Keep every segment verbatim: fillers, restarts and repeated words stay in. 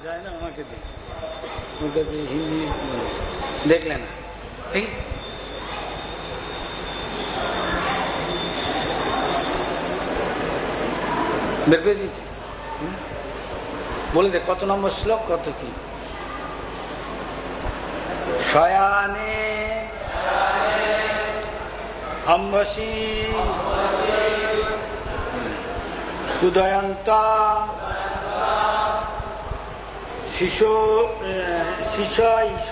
जाए ना वहां के देख उनका हिंदी देख लेना, ठीक है। বের করে দিয়েছি, বলে দে কত নম্বর শ্লোক, কত কি। শয়ানে অম্বসী উদয়ন্তা শিশো শিশৈষ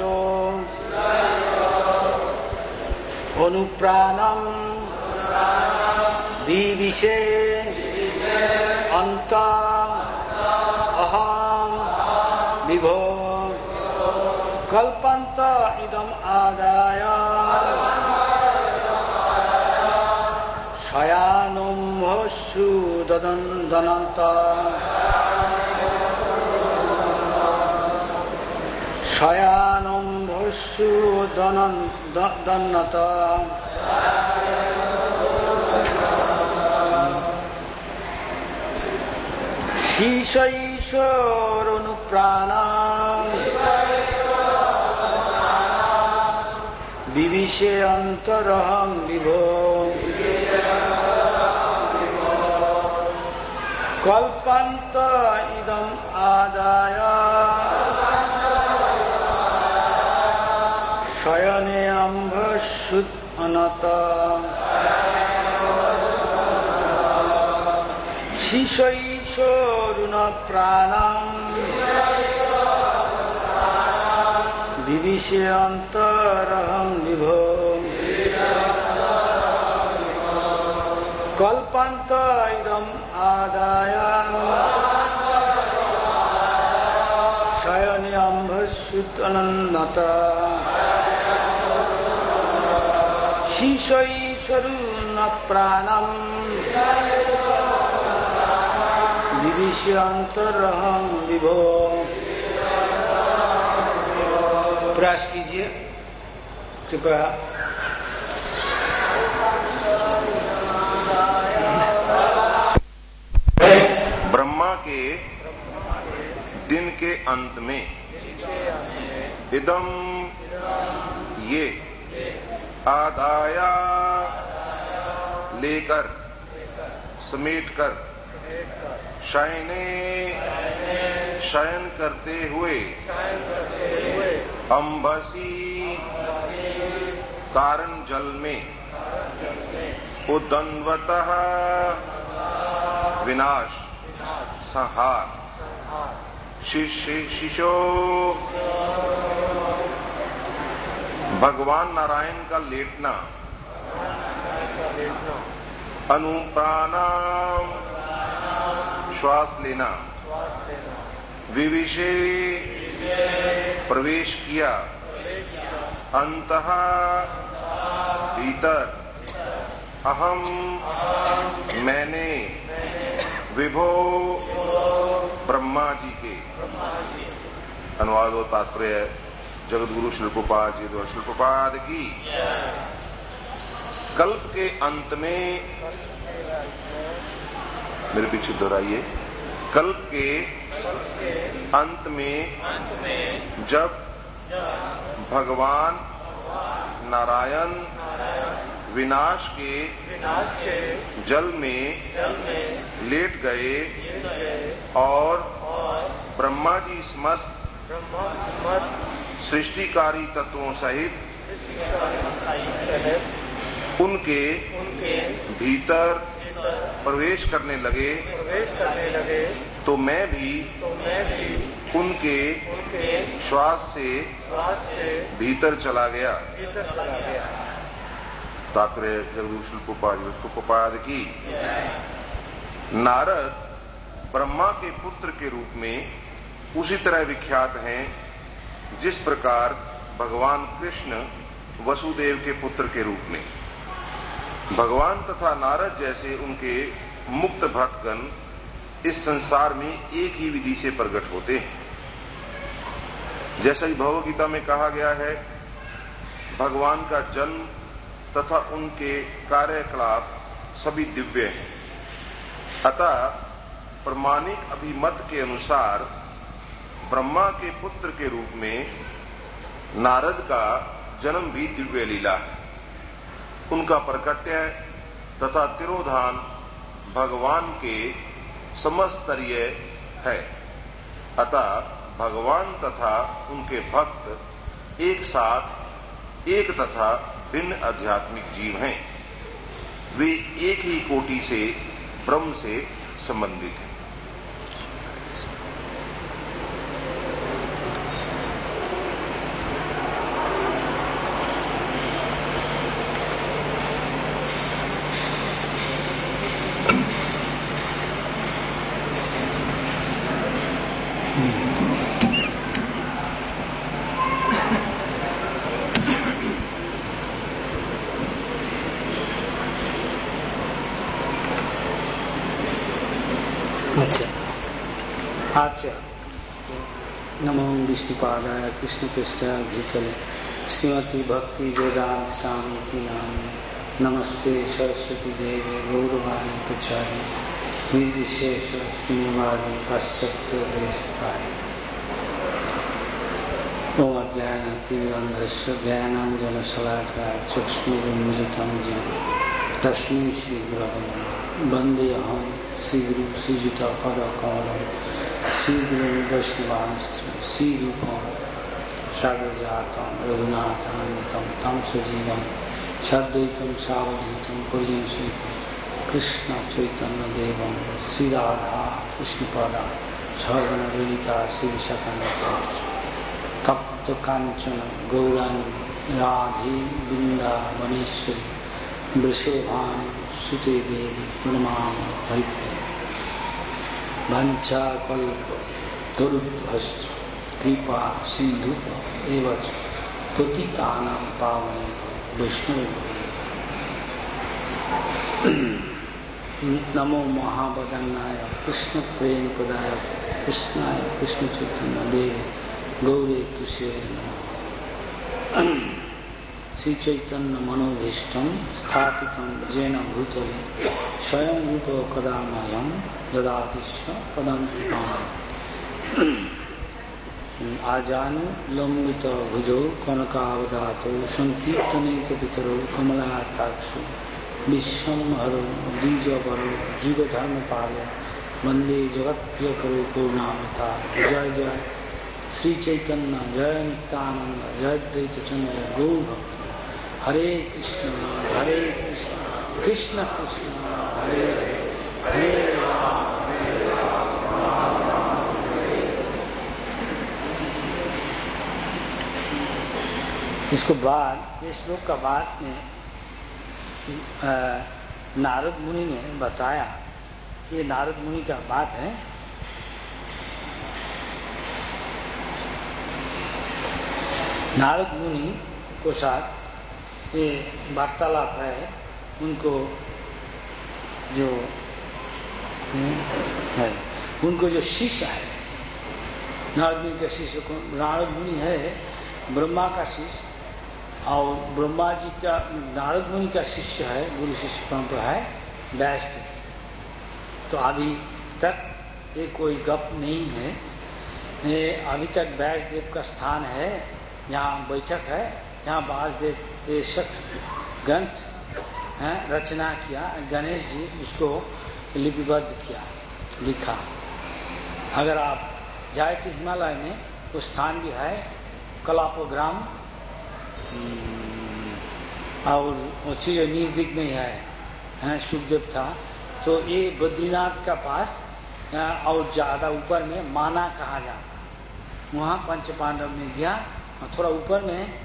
অনুপ্রাণম বিবিষে অন্ত অহং বিভো কল্পন্ত ইদম আদায় শয়ানুম্ভস্যু দদন্ত শয়ানুম্ভস্যু দন্নত শীর্ষৈশ্বরনুপ্রাণাম বিবিষে অন্তরহং বিভো কল্পন্ত ইদম আদায় শয়নে অম্ভস্যুত অনত শিশৈশ্বরুণ প্রাণাম বিবিষে অন্তরহং বিভো কল্পন্ত ইদম আদায় শয়নে অম্ভস্যুত অনন্ত শিশৈশ্বরুণ প্রাণাম विविष्य अंतरहं विभो। प्रयास कीजिए कृपया। ब्रह्मा के दिन के अंत में इदम ये आदाया लेकर समेटकर शयने शयन करते हुए अंबसी कारण जल में उद्वतः विनाश संहार शिशो भगवान नारायण का लेटना अनुप्राणाम श्वास लेना विविषे प्रवेश किया अंतः भीतर अहम मैंने विभो ब्रह्मा जी के। अनुवाद और तात्पर्य जगतगुरु श्री प्रभुपाद जी द्वारा। श्री प्रभुपाद की कल्प के अंत में, मेरे पीछे दोहराइए, कल्प के अंत में जब भगवान नारायण विनाश के जल में लेट गए और ब्रह्मा जी समस्त सृष्टिकारी तत्वों सहित उनके भीतर प्रवेश करने लगे, तो मैं भी उनके श्वास से भीतर चला गया। तात्पर्य जगदगुरु श्री प्रभुपाद की। नारद ब्रह्मा के पुत्र के रूप में उसी तरह विख्यात हैं जिस प्रकार भगवान कृष्ण वसुदेव के पुत्र के रूप में। भगवान तथा नारद जैसे उनके मुक्त भक्तगण इस संसार में एक ही विधि से प्रकट होते हैं। जैसा कि भगवद गीता में कहा गया है, भगवान का जन्म तथा उनके कार्यकलाप सभी दिव्य हैं। अतः प्रमाणिक अभिमत के अनुसार ब्रह्मा के पुत्र के रूप में नारद का जन्म भी दिव्य लीला है। उनका प्रकट्य तथा तिरोधान भगवान के समस्तरीय है। अतः भगवान तथा उनके भक्त एक साथ एक तथा भिन्न आध्यात्मिक जीव हैं। वे एक ही कोटि से ब्रह्म से संबंधित हैं। नमो विष्णुपादाय कृष्णपृष्ठाय भूतले श्रीमती भक्ति वेदांत स्वामी नाम नमस्ते सरस्वती देवी गौरवाणी प्रचारी निर्विशेष शून्यवादी पाश्चात्य देशताय ओम अज्ञानतिरन्धस्य ज्ञानाञ्जनशलाकाय चक्षुरुन्मिलितं येन तस्मै श्रीगुरवे नमः। वन्देऽहं श्रीगुरुं श्रीयुतपदकमलं श्रीगुरुं वैष्णवांश्च श्रीरूपं सागरजातं रघुनाथान्वितं तं सजीवं साद्वैतं सावधूतं पर्यंसितं कृष्ण चैतन्यदेवं श्रीराधा कृष्णपादा सगुणललिता श्रीशाखान्वितं तप्त कांचन गौरांगी राधे वृंदावनेश्वरी वृषभानु सुते देवी प्रणमामि हरिप्रिये। वंचाकल्प तरुभ्यश्च कृपा सिंधु एवं पतितानां पावनेभ्यो वैष्णवेभ्यो नमो महावदन्नाय कृष्ण प्रेम पदाय कृष्णाय कृष्ण चैतन्य देव गौरे तुष्ये नमः। श्री चैतन्य मनोभीष्टं स्थापितं येन भूतले स्वयं रूप कदा मह्यं ददाति पदान्तिकम्। आजानु लंबित भुजो कनकावदातो संकीर्तनैकपितरो कमलाताक्षो विश्वंभरो द्विजवरो जुगधर्मपालो वंदे जगत्प्रियकरो पूर्णावतार। जय जय श्री चैतन्य जय नित्यानंद जय द्वैत चंद्र गौर। हरे कृष्ण हरे कृष्ण कृष्ण कृष्ण हरे हरे हरे राम हरे राम राम राम हरे। इसको बाद इस श्लोक का बाद में नारद मुनि ने बताया। ये नारद मुनि का बात है। नारद मुनि को साथ ये वार्तालाप है। उनको जो है उनको जो शिष्य है नारद मुनि का शिष्य को नारद मुनि है ब्रह्मा का शिष्य और ब्रह्मा जी का नारद मुनि का शिष्य है गुरु शिष्य परंपरा है व्यासदेव। तो अभी तक ये कोई गप नहीं है। ये अभी तक व्यासदेव का स्थान है जहाँ बैठक है जहाँ व्यासदेव ये शख्स ग्रंथ रचना किया। गणेश जी उसको लिपिबद्ध किया लिखा। अगर आप जाए तो हिमालय में उस स्थान भी है कलापोग्राम और चीज नजदीक में ही है, है सुखदेव था। तो ये बद्रीनाथ का पास और ज्यादा ऊपर में माना कहा जाता। वहाँ पंच पांडव ने गया थोड़ा ऊपर में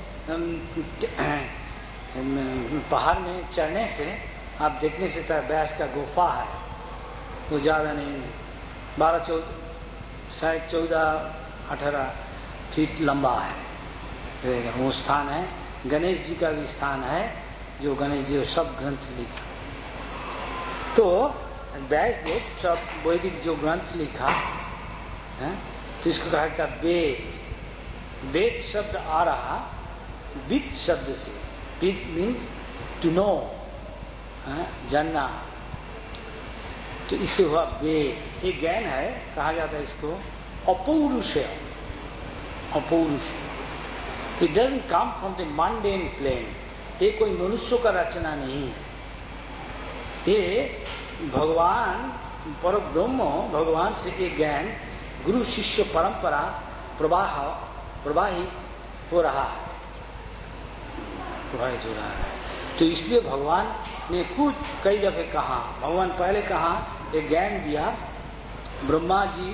पहाड़ में चढ़ने से आप देखने से तो व्यास का गुफा है। वो ज्यादा नहीं बारह चौदह शायद चौदह अठारह फीट लंबा है वो स्थान है। गणेश जी का भी स्थान है जो गणेश जी सब ग्रंथ लिखा। तो व्यासदेव सब वैदिक जो ग्रंथ लिखा है तो इसको कहा था वेद। वेद शब्द आ रहा विद शब्द से। विद मीन्स टू नो जानना। तो इससे हुआ वेद। एक ज्ञान है कहा जाता है इसको अपौरुष और पौरुष। It doesn't come from the mundane plane. ये कोई मनुष्यों का रचना नहीं है, ये भगवान पर ब्रह्म भगवान से एक ज्ञान गुरु शिष्य परंपरा प्रवाह प्रवाहित हो रहा है प्रवाहित हो रहा है। तो इसलिए भगवान ने कुछ कई दफे कहा, भगवान पहले कहा एक ज्ञान दिया ब्रह्मा जी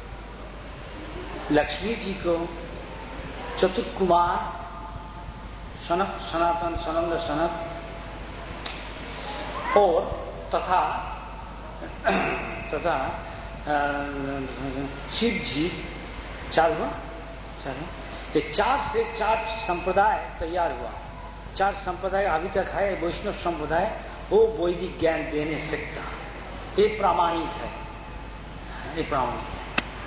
लक्ष्मी जी को, चतुर्थ कुमार सनक सनातन सनंद सनक और तथा तथा शिव जी, चार हुआ चार हुआ ये चार से चार संप्रदाय तैयार हुआ। चार संप्रदाय अभी तक है, वैष्णव संप्रदाय, वो वैदिक ज्ञान दे नहीं सकता, ये प्रामाणिक है, ये प्रामाणिक है।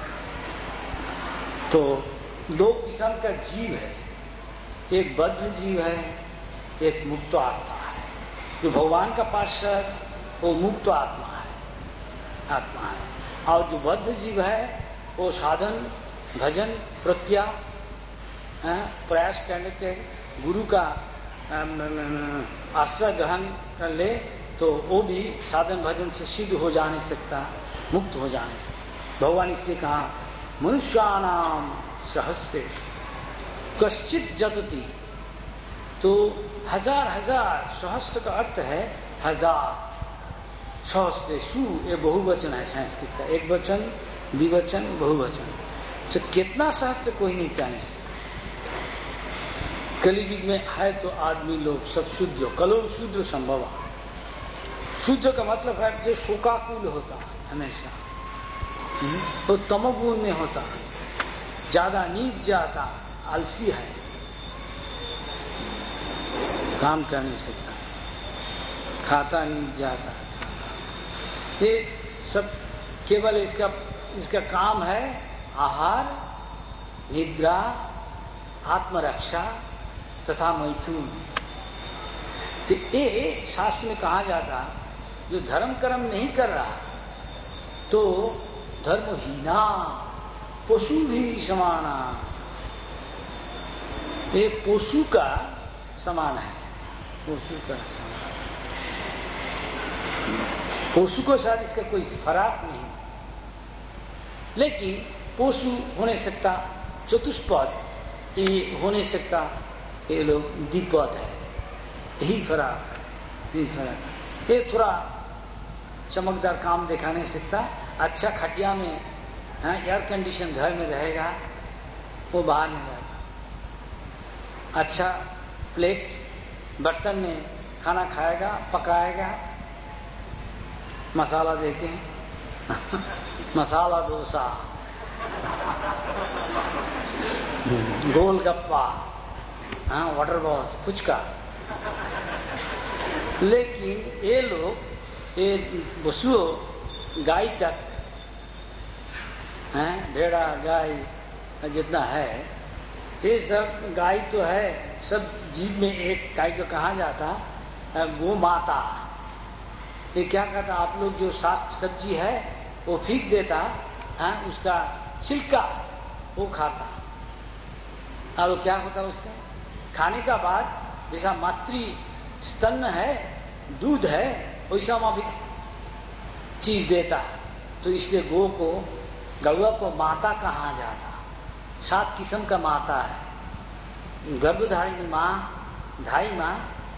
तो दो किस्म का जीव है, एक बद्ध जीव है, एक मुक्त आत्मा है। जो भगवान का पार्षद वो मुक्त आत्मा है, आत्मा है। और जो बद्ध जीव है वो साधन भजन प्रक्रिया प्रयास करने के गुरु का आश्रय ग्रहण कर ले तो वो भी साधन भजन से सिद्ध हो जा नहीं सकता, मुक्त हो जा नहीं सकता। भगवान इसलिए कहा मनुष्यानाम सहस्रे कश्चित जतति, तो हजार हजार, सहस्र का अर्थ है हजार, सहस्रे सु ये बहुवचन है संस्कृत का, एक वचन द्विवचन बहुवचन, तो कितना सहस्र कोई नहीं जाने सकता। कलियुग में है तो आदमी लोग सब शुद्ध, कलो शुद्ध संभव। शुद्ध का मतलब है जो शोकाकुल होता है हमेशा, तो तमोगुण में होता है, ज्यादा नींद जाता, आलसी है, काम कर नहीं सकता, खाता नींद जाता, ये सब केवल इसका इसका काम है आहार, निद्रा, आत्मरक्षा तथा मैथुन। तो ये शास्त्र में कहा जाता जो धर्म कर्म नहीं कर रहा तो धर्महीना पशु भी समाना, ये पशु का समान है, पशु का समान। पशु को साथ इसका कोई फर्क नहीं, लेकिन पशु हो नहीं सकता चतुष्पद, ये हो नहीं सकता ये लोग द्विपद है, यही फर्क है, यही फर्क। ये थोड़ा चमकदार काम दिखा नहीं सकता, अच्छा खटिया में एयर कंडीशन घर में रहेगा, वो बाहर नहीं जाता। अच्छा प्लेट बर्तन में खाना खाएगा, पकाएगा, मसाला देते हैं मसाला डोसा, गोलगप्पा, हाँ वाटर बॉल्स, फुचका। लेकिन ये लोग ये पशुओं गाय तक हैं, भेड़ा गाय जितना है, ये सब गाय तो है, सब जीव में एक गाय को कहा जाता गो माता। ये क्या कहता, आप लोग जो साग सब्जी है वो फेंक देता है, उसका छिलका वो खाता, और वो क्या होता उससे खाने का बाद जैसा मातृ स्तन है, दूध है, वैसा वहां भी चीज देता। तो इसलिए गो को, गौआ को माता कहा जाता। सात किस्म का माता है, गर्भधारिणी माँ, धाई माँ,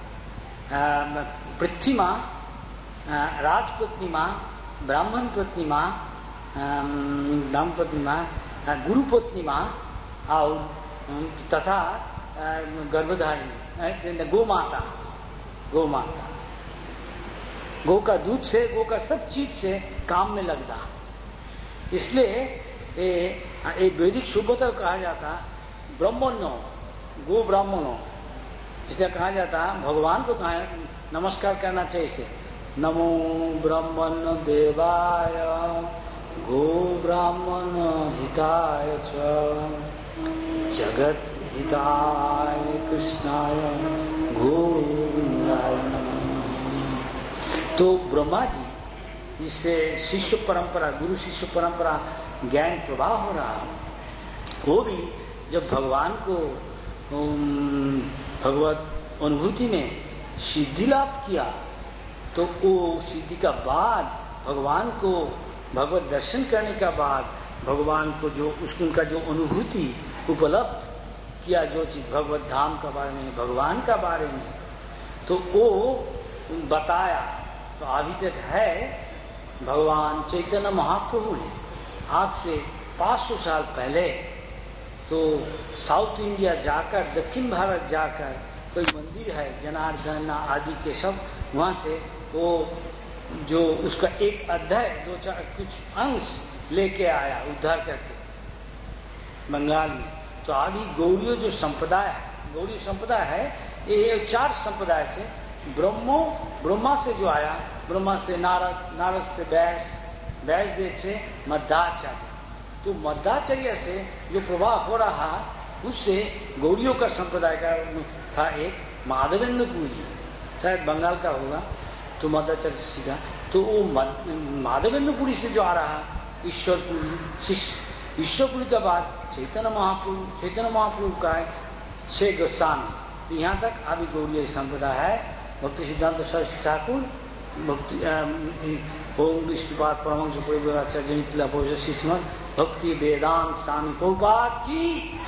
पृथ्वी माँ, राजपत्नी माँ, ब्राह्मण पत्नी माँ, ब्राह्मण पत्नी माँ, गुरुपत्नी माँ और तथा गर्भधारिणी गो माता। गो माता गो का दूध से, गो का सब चीज से काम में लगता, इसलिए ये वैदिक शुभता कहा जाता ब्राह्मणो, गो ब्राह्मणो। इसलिए कहा जाता भगवान को कहा नमस्कार करना चाहिए इसे, नमो ब्राह्मण देवाय गो ब्राह्मण हिताय च जगत हिताय कृष्णाय गोविंदाय नमः। तो ब्रह्मा जी जिससे शिष्य परंपरा, गुरु शिष्य परंपरा ज्ञान प्रवाह हो रहा, वो भी जब भगवान को भगवत अनुभूति में सिद्धि लाभ किया तो वो सिद्धि का बाद भगवान को भगवत दर्शन करने का बाद भगवान को जो उसको उनका जो अनुभूति उपलब्ध किया, जो चीज भगवत धाम का बारे में, भगवान का बारे में, तो वो बताया। तो अभी तक है भगवान चैतन्य महाप्रभु ने आज से पाँच सौ साल पहले तो साउथ इंडिया जाकर, दक्षिण भारत जाकर कोई मंदिर है जनार्दन आदि के सब, वहां से वो जो उसका एक अध्याय दो चार कुछ अंश लेके आया उद्धार करके बंगाल में। तो अभी गौड़ीय जो संप्रदाय है, गौड़ीय संप्रदाय है, ये चार संप्रदाय से ब्रह्मो ब्रह्मा से जो आया, ब्रह्मा से नारद, नारद से व्यास, व्यास देव से मध्वाचार्य। तो मध्वाचार्य से जो प्रवाह हो रहा उससे गौड़ियों का संप्रदाय का था एक माधवेंद्रपुरी, शायद बंगाल का होगा, तो मध्वाचार्य सीखा। तो वो माधवेंद्रपुरी से जो आ रहा ईश्वरपुरी, शिष्य ईश्वरपुरी के बाद चैतन्य महाप्रभु, चैतन्य महाप्रभु का है छह गोस्वामी। तो यहाँ तक अभी गौड़ीय संप्रदाय है। भक्ति सिद्धांत सरस्वती ठाकुर, भक्ति ओम विष्णुपाद परमहंस प्रभुआचार्य शिष्य भक्ति वेदांत स्वामी प्रभुपाद की,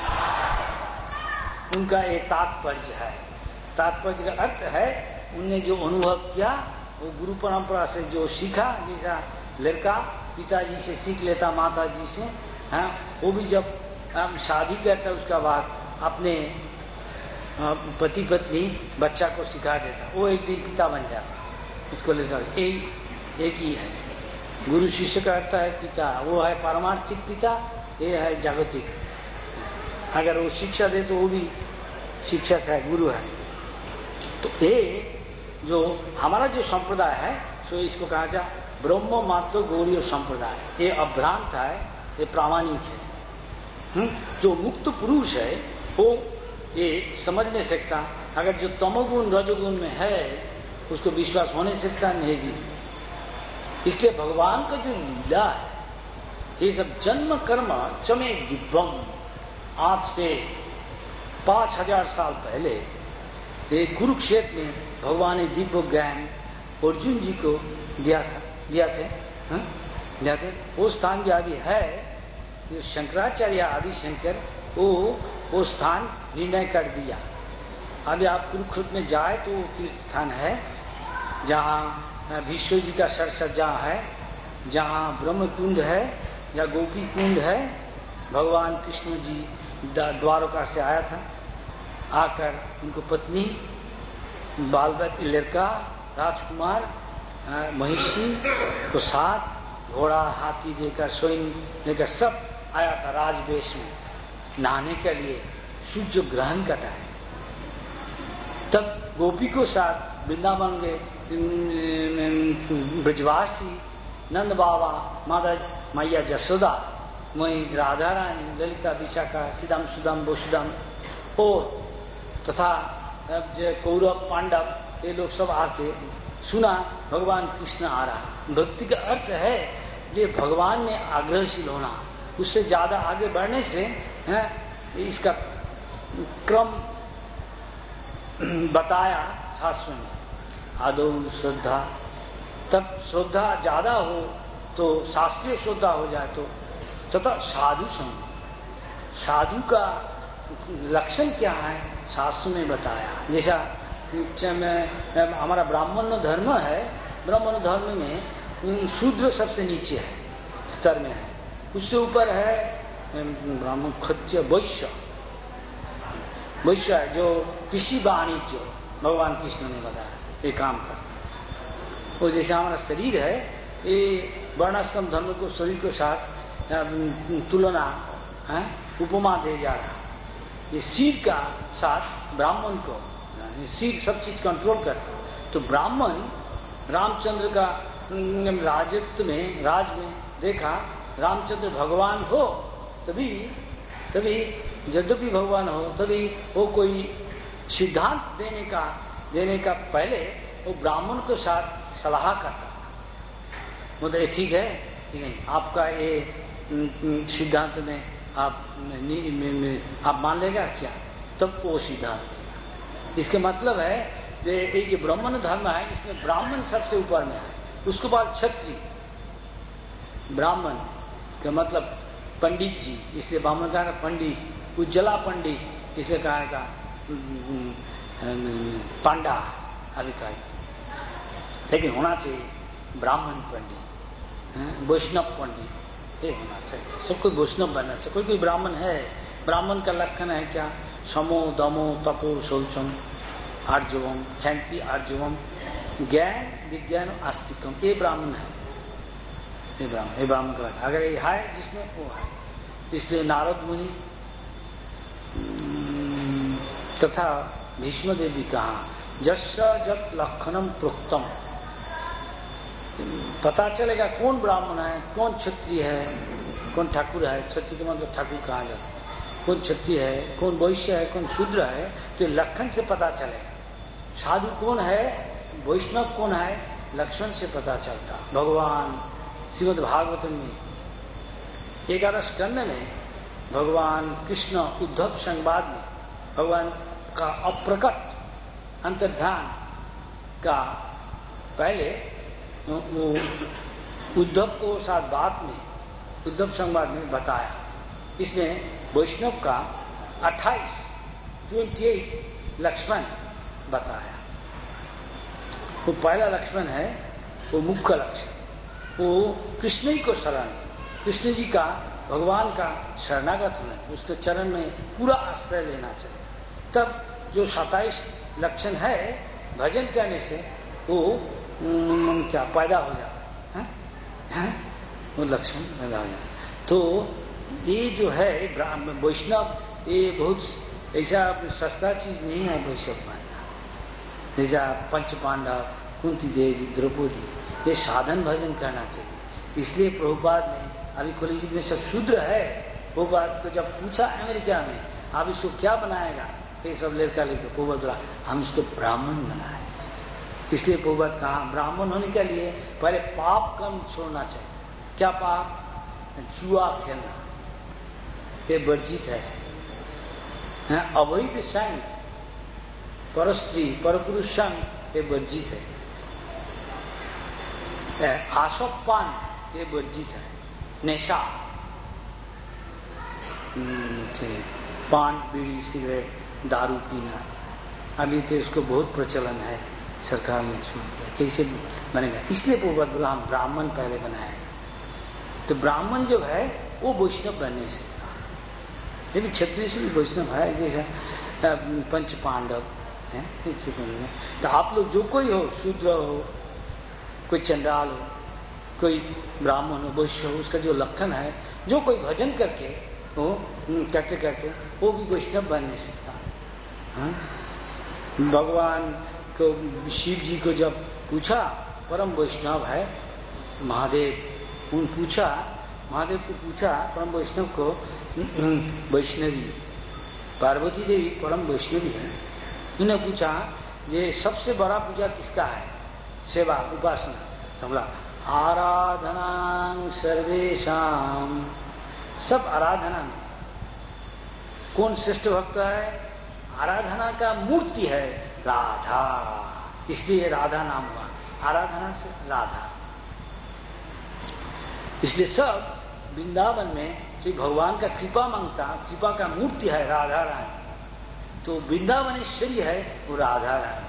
उनका एक तात्पर्य है। तात्पर्य का अर्थ है उनने जो अनुभव किया वो गुरु परंपरा से जो सीखा, जैसा लड़का पिताजी से सीख लेता, माता जी से, हाँ, वो भी जब हम शादी करता उसका बाद अपने पति पत्नी बच्चा को सिखा देता, वो एक दिन पिता बन जाता, उसको लेकर एक एक ही है। गुरु शिष्य का अर्थ है पिता, वो है पारमार्थिक पिता, ये है जागतिक। अगर वो शिक्षा दे तो वो भी शिक्षक है, गुरु है। तो ये जो हमारा जो संप्रदाय है सो इसको कहा जाए ब्रह्म मात्र गौड़ीय संप्रदाय। ये अभ्रांत है, ये प्रामाणिक है। हुँ? जो मुक्त पुरुष है वो ये समझ नहीं सकता। अगर जो तमोगुण रजोगुण में है उसको विश्वास होने सकता नहीं भी। इसलिए भगवान का जो लीला है ये सब जन्म कर्म चमे दिव्यम, आज से पांच हजार साल पहले ये कुरुक्षेत्र में भगवान ने दिव्य ज्ञान अर्जुन जी को दिया था, दिया थे, हाँ? दिया थे। वो स्थान भी अभी है, जो शंकराचार्य आदि शंकर वो वो स्थान निर्णय कर दिया। अभी आप कुरुक्षेत्र में जाए तो तीर्थ स्थान है जहाँ भीष्म जी का सरसज्जा है, जहाँ ब्रह्म कुंड है, जहाँ गोपी कुंड है। भगवान कृष्ण जी द्वारका से आया था, आकर उनको पत्नी, बाल लड़का, राजकुमार, महिषी को साथ घोड़ा हाथी देकर स्वयं लेकर सब आया था राजवेश में नहाने के लिए सूर्य ग्रहण का टाइम। तब गोपी को साथ वृंदावन के ब्रजवासी नंद बाबा, माता मैया जसोदा, वहीं राधा रानी, ललिता, विशाखा, सीदाम, सुदाम, वसुदाम और तथा कौरव, पांडव, ये लोग सब आके सुना भगवान कृष्ण आ रहा। भक्ति का अर्थ है ये भगवान में आग्रहशील होना, उससे ज्यादा आगे बढ़ने से है, इसका क्रम बताया शास्त्र में। आदौ श्रद्धा, तब श्रद्धा ज्यादा हो तो शास्त्रीय श्रद्धा हो जाए तो तथा साधु संग, साधु का लक्षण क्या है शास्त्र में बताया। जैसा हमारा ब्राह्मण धर्म है, ब्राह्मण धर्म में शूद्र सबसे नीचे है, स्तर में है, उससे ऊपर है ब्राह्मण, क्षत्रिय, वैश्य। वैश्य है जो कृषि वाणिज्य भगवान कृष्ण ने बताया ये काम कर। वो जैसे हमारा शरीर है, ये वर्णाश्रम धर्म को शरीर के साथ तुलना है, उपमा दे जा रहा। ये सिर का साथ ब्राह्मण को, सिर सब चीज कंट्रोल करता। तो ब्राह्मण रामचंद्र का राजत्व में, राज में देखा रामचंद्र भगवान हो तभी तभी यद्यपि भगवान हो तभी वो कोई सिद्धांत देने का देने का पहले वो ब्राह्मण के साथ सलाह करता। मतलब ये ठीक है कि नहीं, आपका ये सिद्धांत में आप नी, में, में, आप मान लेगा क्या, तब वो सिद्धांत देगा। इसके मतलब है ये जो ब्राह्मण धर्म है इसमें ब्राह्मण सबसे ऊपर में है, उसके बाद क्षत्रिय, ब्राह्मण का मतलब पंडित जी, इसलिए ब्राह्मण कहा पंडित, उज्ज्वला पंडित इसलिए कहा था पांडा अधिकारी, लेकिन होना चाहिए ब्राह्मण पंडित, वैष्णव पंडित ये होना चाहिए, सब कोई वैष्णव बनना चाहिए। कोई कोई ब्राह्मण है, ब्राह्मण का लक्षण है क्या, समो दमो तपो शौचम आर्जवम क्षांति आर्जवम ज्ञान विज्ञान आस्तिकम, ये ब्राह्मण है, ये ब्राह्मण ये ब्राह्मण का लक्षण। अगर ये है जिसमें वो है, इसलिए नारद मुनि तथा भीष्मदेव भी कहा जस्स जब लक्षणम प्रोक्तम, पता चलेगा कौन ब्राह्मण है, कौन क्षत्रिय है, कौन ठाकुर है, क्षत्रिय का मतलब ठाकुर कहा जाता है, कौन क्षत्रिय है, कौन वैश्य है, कौन शूद्र है, तो लक्षण से पता चलेगा। साधु कौन है, वैष्णव कौन है, लक्षण से पता चलता। भगवान श्रीमद् भागवतम में एकादश स्कंद में भगवान कृष्ण उद्धव संवाद में भगवान का अप्रकट अंतर्ध्यान का पहले वो उद्धव को साथ बात में उद्धव संवाद में बताया। इसमें वैष्णव का अट्ठाईस अट्ठाईस लक्ष्मण बताया। वो पहला लक्ष्मण है वो मुख्य लक्ष्मण, वो कृष्ण ही को शरण, कृष्ण जी का भगवान का शरणागत होना, उसके चरण में पूरा आश्रय लेना चाहिए। तब जो सत्ताईस लक्षण है भजन करने से वो क्या पैदा हो जाता है, है? वो लक्षण पैदा हो जाता। तो ये जो है वैष्णव, ये बहुत ऐसा सस्ता चीज नहीं है वैष्णव मानना। जैसा पंच पांडव, कुंती देवी, द्रौपदी, ये साधन भजन करना चाहिए। इसलिए प्रभुपाद ने अभी कलियुग में सब शूद्र है, प्रभुपाद को जब पूछा अमेरिका में आप इसको क्या बनाएगा, ये सब लड़का लेकर प्रभुपाद बोला हम इसको ब्राह्मण बनाए। इसलिए प्रभुपाद कहा ब्राह्मण होने के लिए पहले पाप कम छोड़ना चाहिए। क्या पाप? जुआ खेलना, ये वर्जित है, है? अवैध संग, पर स्त्री पर पुरुष संग ये वर्जित है। आशोपान ये वर्जित है। नशा, पान बीड़ी सिगरेट दारू पीना, अभी तो इसको बहुत प्रचलन है, सरकार ने छूट दिया, कैसे बनेगा? इसलिए प्रभुपाद बोला हम ब्राह्मण पहले बनाए। तो ब्राह्मण जो है वो वैष्णव बन नहीं सकता, लेकिन क्षत्रिय से भी वैष्णव है, जैसा पंच पांडव है। तो आप लोग जो कोई हो, शूद्र हो, कोई चंडाल हो, कोई ब्राह्मण हो, वैश्य हो, उसका जो लक्षण है, जो कोई भजन करके वो करते करते वो भी वैष्णव बन नहीं सकता। हाँ? भगवान को शिव जी को जब पूछा, परम वैष्णव है महादेव, उन पूछा महादेव को पूछा परम वैष्णव को, वैष्णवी पार्वती देवी परम वैष्णवी है, उन्हें पूछा ये सबसे बड़ा पूजा किसका है, सेवा उपासना? तो बोला आराधना सर्वेशाम, सब आराधना में कौन श्रेष्ठ भक्त है? आराधना का मूर्ति है राधा, इसलिए राधा नाम हुआ, आराधना से राधा। इसलिए सब वृंदावन में श्री भगवान का कृपा मांगता, कृपा का मूर्ति है राधा रानी। तो वृंदावनेश्वरी है वो राधा रानी,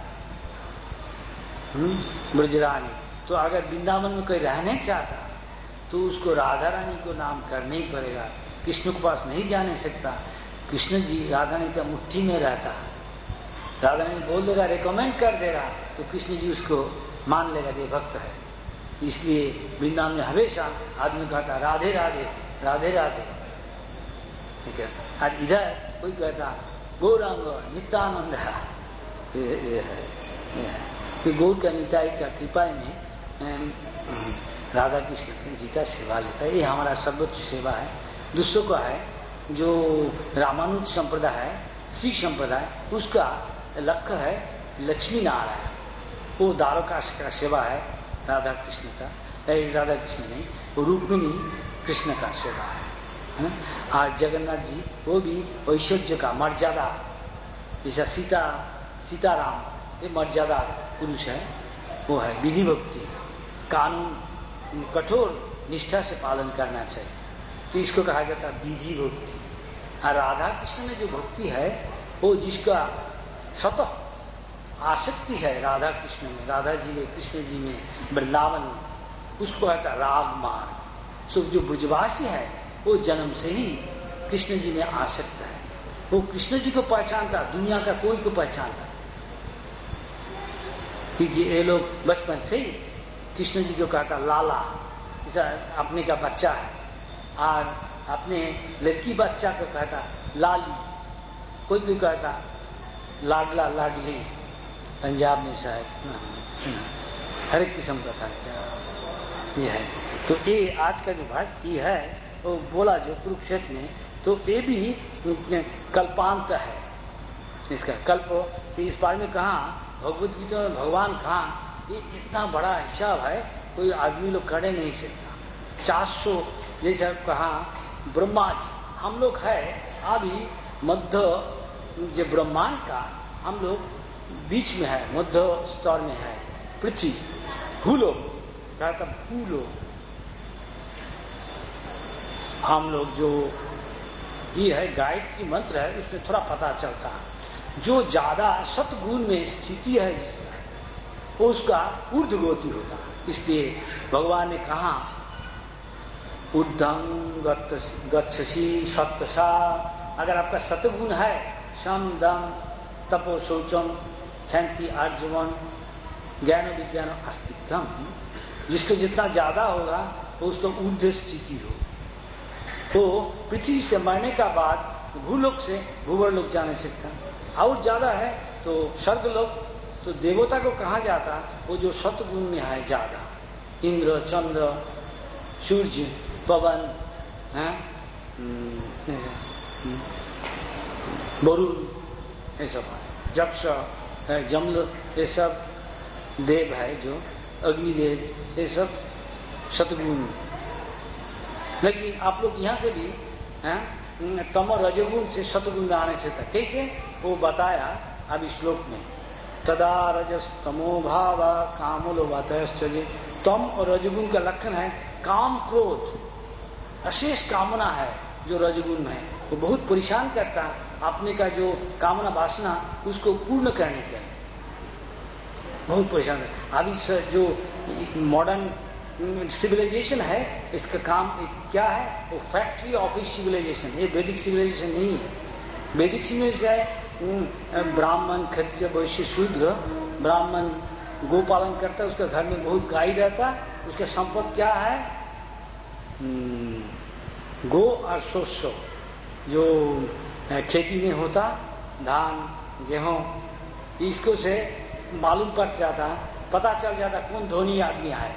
ब्रजरानी। तो अगर वृंदावन में कोई रहने चाहता तो उसको राधा रानी को नाम करना ही पड़ेगा, कृष्ण के पास नहीं जाने सकता। कृष्ण जी राधा रानी का मुट्ठी में रहता, राधा रानी बोल देगा, रिकमेंड कर देगा, तो कृष्ण जी उसको मान लेगा ये भक्त है। इसलिए वृंदावन में हमेशा आदमी कहता राधे राधे राधे राधे, ठीक है। आज इधर कोई कहता गौरांग नित्यानंद है, ये है कि गौर का निताई का कृपा में राधा कृष्ण जी का सेवा लेता है, ये हमारा सर्वोच्च सेवा है। दूसरों का है जो रामानुज संप्रदाय है, श्री संप्रदाय, उसका लक्ष्य है लक्ष्मी नारायण, वो द्वारकाश का सेवा है राधा कृष्ण का, राधा कृष्ण नहीं, वो रुक्मिणी कृष्ण का सेवा है। है? आज जगन्नाथ जी वो भी ऐश्वर्य का मर्यादा, जैसा सीता सीताराम ये मर्यादा पुरुष है, वो है विधि भक्ति, कानून कठोर निष्ठा से पालन करना चाहिए, तो इसको कहा जाता है विधि भक्ति। और राधा कृष्ण में जो भक्ति है वो जिसका स्वतः आसक्ति है राधा कृष्ण में, राधा जी में, कृष्ण जी में, वृंदावन में, उसको कहता राग मार्ग। सो जो ब्रजवासी है वो जन्म से ही कृष्ण जी में आसक्त है, वो कृष्ण जी को पहचानता, दुनिया का कोई को पहचानता, क्योंकि ये लोग बचपन से ही कृष्ण जी को कहता लाला, जैसा अपने का बच्चा है, और अपने लड़की बच्चा को कहता लाली, कोई भी कहता लाडला लाडली, पंजाब में शायद हर एक किस्म का था ये है। तो ये आज का जो बात ये है वो बोला जो कुरुक्षेत्र में, तो ये भी कल्पांत है इसका कल्प। इस बारे में कहा भगवत गीता में भगवान कहा ये इतना बड़ा हिसाब है कोई आदमी लोग करे नहीं सकता। चार सौ जैसा कहा ब्रह्मा जी, हम लोग है अभी मध्य जो ब्रह्मांड का हम लोग बीच में है, मध्य स्तर में है पृथ्वी, भूलोक कहता भूलोक। हम लोग जो ये है गायत्री मंत्र है उसमें थोड़ा पता चलता है, जो ज्यादा सतगुण में स्थिति है जिसका उसका ऊर्ध्वगति होता है। इसलिए भगवान ने कहा उद्धम गच्छसी सत्तसा, अगर आपका सतगुण है शम दम तपो शौचम शांति आर्जवन ज्ञान विज्ञान अस्तित्वम, जिसको जितना ज्यादा होगा तो उसको ऊर्ध्व स्थिति हो। तो पृथ्वी से मरने का बाद भूलोक से भूवर लोग जा नहीं सकता, और ज्यादा है तो स्वर्ग लोग, तो देवता को कहा जाता वो जो सतगुण में है ज्यादा, इंद्र चंद्र सूर्य पवन है वरुण, ये सब है जक्ष जमल, ये सब देव है जो अग्निदेव, ये सब सतगुण। लेकिन आप लोग यहां से भी हैं तम रजगुण से सतगुण में आने से तक कैसे वो बताया अब इस श्लोक में, तदा रजस तमो भाव कामलो वातश्चर्य। तम और रजगुण का लक्षण है काम क्रोध, अशेष कामना है जो रजगुण में है, वो बहुत परेशान करता है अपने का जो कामना वासना उसको पूर्ण करने के लिए, बहुत परेशान है। अभी जो मॉडर्न सिविलाइजेशन है इसका काम क्या है, वो फैक्ट्री ऑफ सिविलाइजेशन, ये वैदिक सिविलाइजेशन नहीं है। वैदिक सिविलाइजेशन है ब्राह्मण क्षत्रिय वैश्य शूद्र, ब्राह्मण गोपालन करता है, उसका घर में बहुत गाय रहता है, उसका संपत्ति क्या है गो और शोषो, जो खेती में होता धान गेहूं, इसको से मालूम पड़ जाता, पता चल जाता कौन धोनी आदमी आए,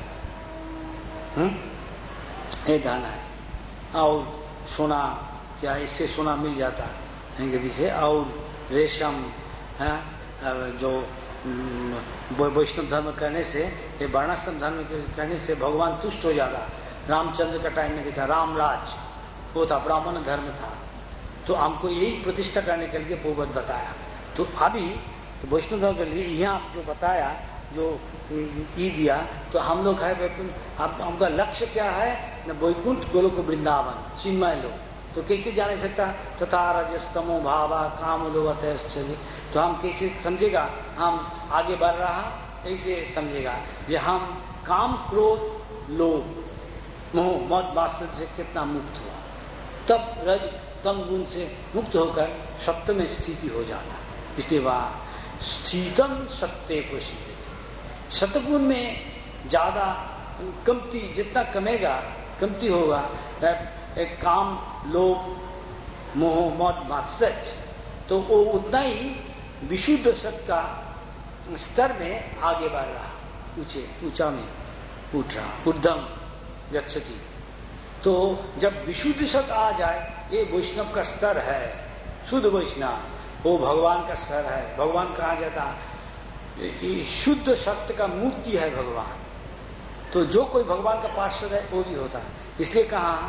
ये धान है, और सोना क्या इससे सोना मिल जाता है से, और रेशम है जो वैष्णव धर्म करने से, ये वर्णाश्रम धर्म करने से भगवान तुष्ट हो जाता। रामचंद्र का टाइम में देखा रामराज वो था, ब्राह्मण धर्म था, तो हमको यही प्रतिष्ठा करने के लिए भगवत बताया। तो अभी तो वैष्णव धर्म के लिए यहाँ जो बताया जो ई दिया, तो हम लोग है वैकुंठ, हमका लक्ष्य क्या है न वैकुंठ गोलोक वृंदावन चिन्मय लोग, तो कैसे जान सकता तथा रजस्तमो भावा काम लोभतश्चर्य, तो हम कैसे समझेगा हम आगे बढ़ रहा, ऐसे समझेगा जो हम काम क्रोध लोभ मोह मद मात्सर्य से कितना मुक्त हुआ, तब रज तम गुण से मुक्त होकर सत्य में स्थिति हो जाता। इसलिए वह स्थितम सत्य को सीधे, सतगुण में ज्यादा कमती, जितना कमेगा कमती होगा, एक काम लोभ मोह मद मात्सर्य, तो वो उतना ही विशुद्ध सत्य का स्तर में आगे बढ़ रहा, ऊंचे ऊंचा में उठ रहा, ऊर्ध्वम गच्छति। तो जब विशुद्ध सत्य आ जाए, ये वैष्णव का स्तर है, शुद्ध वैष्णव, वो भगवान का स्तर है। भगवान कहा जाता ये शुद्ध सत्य का मूर्ति है भगवान, तो जो कोई भगवान का पार्षद है वो भी होता है। इसलिए कहा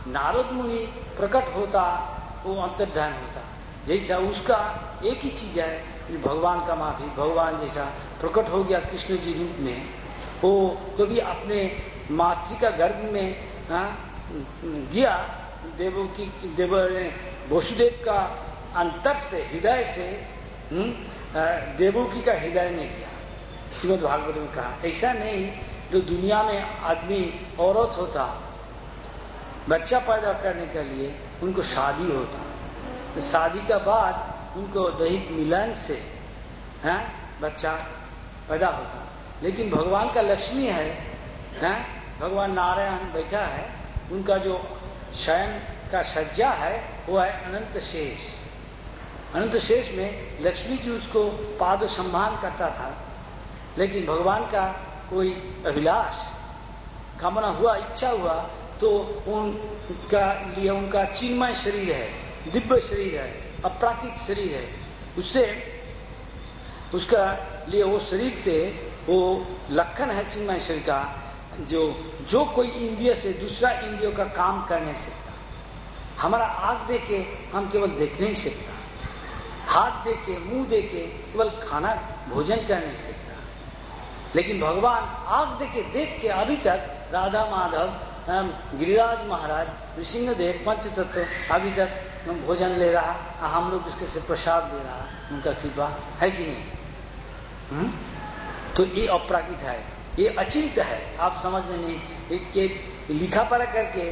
नारद मुनि प्रकट होता वो अंतर्धान होता, जैसा उसका एक ही चीज है भगवान का माफी, भगवान जैसा प्रकट हो गया कृष्ण जी रूप में, वो कभी अपने मातृ का गर्भ में आ, गया, देवों की देव वसुदेव का अंतर से हृदय से देवोकी का हृदय में गया। श्रीमद् भागवत में कहा ऐसा नहीं, जो दुनिया में आदमी औरत होता बच्चा पैदा करने के लिए उनको शादी होता, तो शादी के बाद उनको दैहिक मिलन से है बच्चा पैदा होता। लेकिन भगवान का लक्ष्मी है, है भगवान नारायण बैठा है, उनका जो शयन का सज्जा है वो है अनंत शेष। अनंत शेष में लक्ष्मी जी उसको पाद सम्मान करता था, लेकिन भगवान का कोई अभिलाष कामना हुआ, इच्छा हुआ, तो उनका लिए उनका चिन्मय शरीर है, दिव्य शरीर है, अपराकृत शरीर है, उससे उसका लिए वो शरीर से वो लक्षण है चिन्मय शरीर का, जो जो कोई इंद्रिय से दूसरा इंद्रियों का काम कर नहीं सकता। हमारा आंख दे के हम केवल देख नहीं सकता, हाथ दे के मुंह दे के केवल खाना भोजन कर नहीं सकता, लेकिन भगवान आंख दे के देख के अभी तक राधा माधव गिरिराज महाराज नृसिंहदेव पंचतत्व अभी तक भोजन ले रहा, हम लोग उसके से प्रसाद दे रहा, उनका कृपा है कि नहीं? हुँ? तो ये अपराकृत है, ये अचिंत है, आप समझ में नहीं कि लिखा पढ़ा करके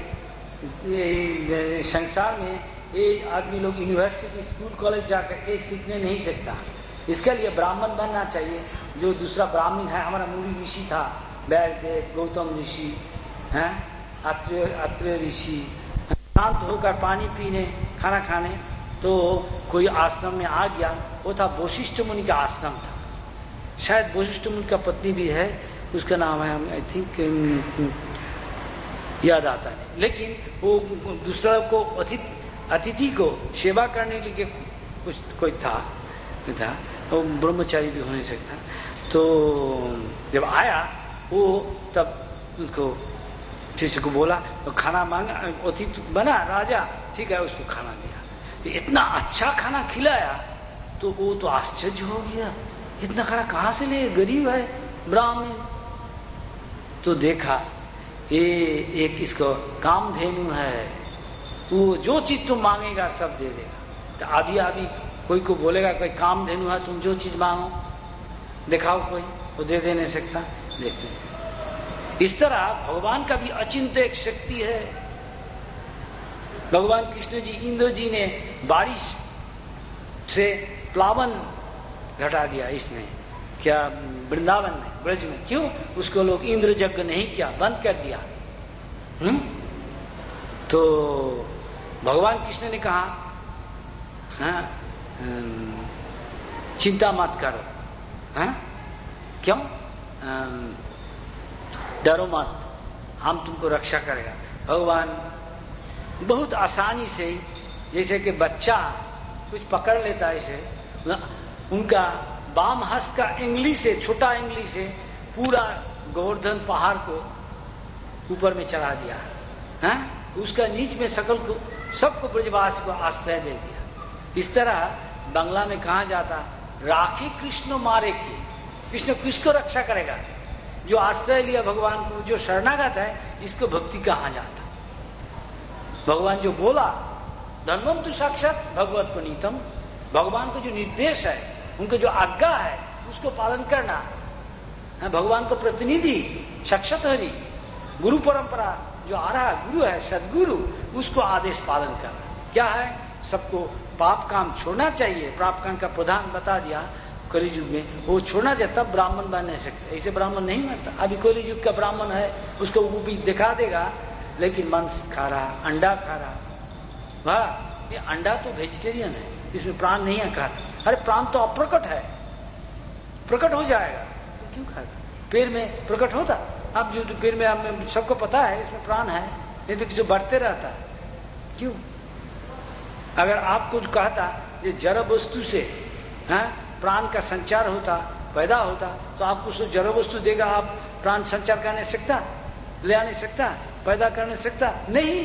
संसार में ये आदमी लोग यूनिवर्सिटी स्कूल कॉलेज जाकर ये सीखने नहीं सकता। इसके लिए ब्राह्मण बनना चाहिए, जो दूसरा ब्राह्मण है। हमारा मुनि ऋषि था, वैष्णदेव, गौतम ऋषि हैं, अत्रेय अत्रेय ऋषि, शांत होकर पानी पीने खाना खाने, तो कोई आश्रम में आ गया, वो था वशिष्ठ मुनि का आश्रम था, शायद वशिष्ठ मुनि का पत्नी भी है, उसका नाम है आई थिंक याद आता है, लेकिन वो दूसरा को अतिथि अतिथि को सेवा करने के लिए कुछ कोई था था वो ब्रह्मचारी भी हो नहीं सकता। तो जब आया वो तब उसको किसी को बोला तो खाना मांगा, अतिथि बना राजा, ठीक है, उसको खाना दिया, तो इतना अच्छा खाना खिलाया तो वो तो आश्चर्य हो गया, इतना खाना कहां से ले, गरीब है ब्राह्मण। तो देखा ये एक इसको कामधेनु है, वो जो चीज तुम मांगेगा सब दे देगा। तो अभी अभी कोई को बोलेगा कोई कामधेनु है, तुम जो चीज मांगो दिखाओ, कोई वो दे दे नहीं सकता। देखते इस तरह भगवान का भी अचिंत्य एक शक्ति है। भगवान कृष्ण जी, इंद्र जी ने बारिश से प्लावन घटा दिया इसमें, क्या वृंदावन में, ब्रज में, क्यों उसको लोग इंद्र यज्ञ नहीं किया, बंद कर दिया। हुँ? तो भगवान कृष्ण ने कहा हाँ, चिंता मत करो, हाँ? क्यों डरो मत, हम तुमको रक्षा करेगा। भगवान बहुत आसानी से, जैसे कि बच्चा कुछ पकड़ लेता है इसे, उनका बाम हस्त का इंगली से, छोटा इंगली से पूरा गोवर्धन पहाड़ को ऊपर में चढ़ा दिया, हाँ? उसका नीच में सकल को, सबको ब्रजवासी को आश्रय दे दिया। इस तरह बांग्ला में कहा जाता, राखी कृष्ण मारे की, कृष्ण किसको रक्षा करेगा? जो आश्रय लिया भगवान को, जो शरणागत है, इसको भक्ति कहा जाता। भगवान जो बोला, धर्मम तो साक्षात भगवत पुनीतम, भगवान को जो निर्देश है, उनको जो आज्ञा है, उसको पालन करना। भगवान को प्रतिनिधि साक्षात हरि, गुरु परंपरा जो आ रहा गुरु है, सदगुरु, उसको आदेश पालन करना। क्या है? सबको पाप काम छोड़ना चाहिए। पाप काम का प्रधान बता दिया कलियुग में, वो छोड़ना चाहिए, तब ब्राह्मण बन नहीं सकते। ऐसे ब्राह्मण नहीं बनता। अभी कलियुग का ब्राह्मण है, उसको वो भी दिखा देगा, लेकिन मांस खा रहा, अंडा खा रहा। वाह, ये अंडा तो वेजिटेरियन है, इसमें प्राण नहीं है खाता। अरे प्राण तो अप्रकट है, प्रकट हो जाएगा तो क्यों खाता? पेड़ में प्रकट होता, अब जो पेड़ में हमें सबको पता है इसमें प्राण है, नहीं तो किसी बढ़ते रहता है, क्यों? अगर आप कुछ कहता कि जड़ वस्तु से है प्राण का संचार होता, पैदा होता, तो आपको उसको जड़ वस्तु देगा, आप प्राण संचार कर नहीं सकता, ले आ नहीं सकता, पैदा कर नहीं सकता? नहीं,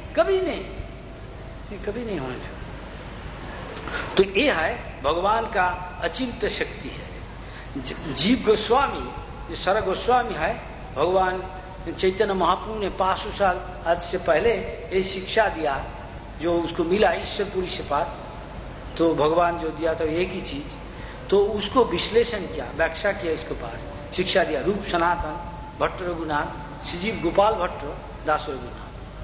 कभी नहीं, ये कभी नहीं होने सकता। तो ये है भगवान का अचिंत्य शक्ति है। जीव गोस्वामी, जो सर गोस्वामी है, भगवान चैतन्य महाप्रभु ने पांच सौ साल आज से पहले ये शिक्षा दिया, जो उसको मिला ईश्वरपुरी से पार, तो भगवान जो दिया था एक ही चीज, तो उसको विश्लेषण किया, व्याख्या किया, इसके पास शिक्षा दिया। रूप सनातन, भट्ट रघुनाथ, श्रीजीव गोपाल भट्ट, दास रघुनाथ।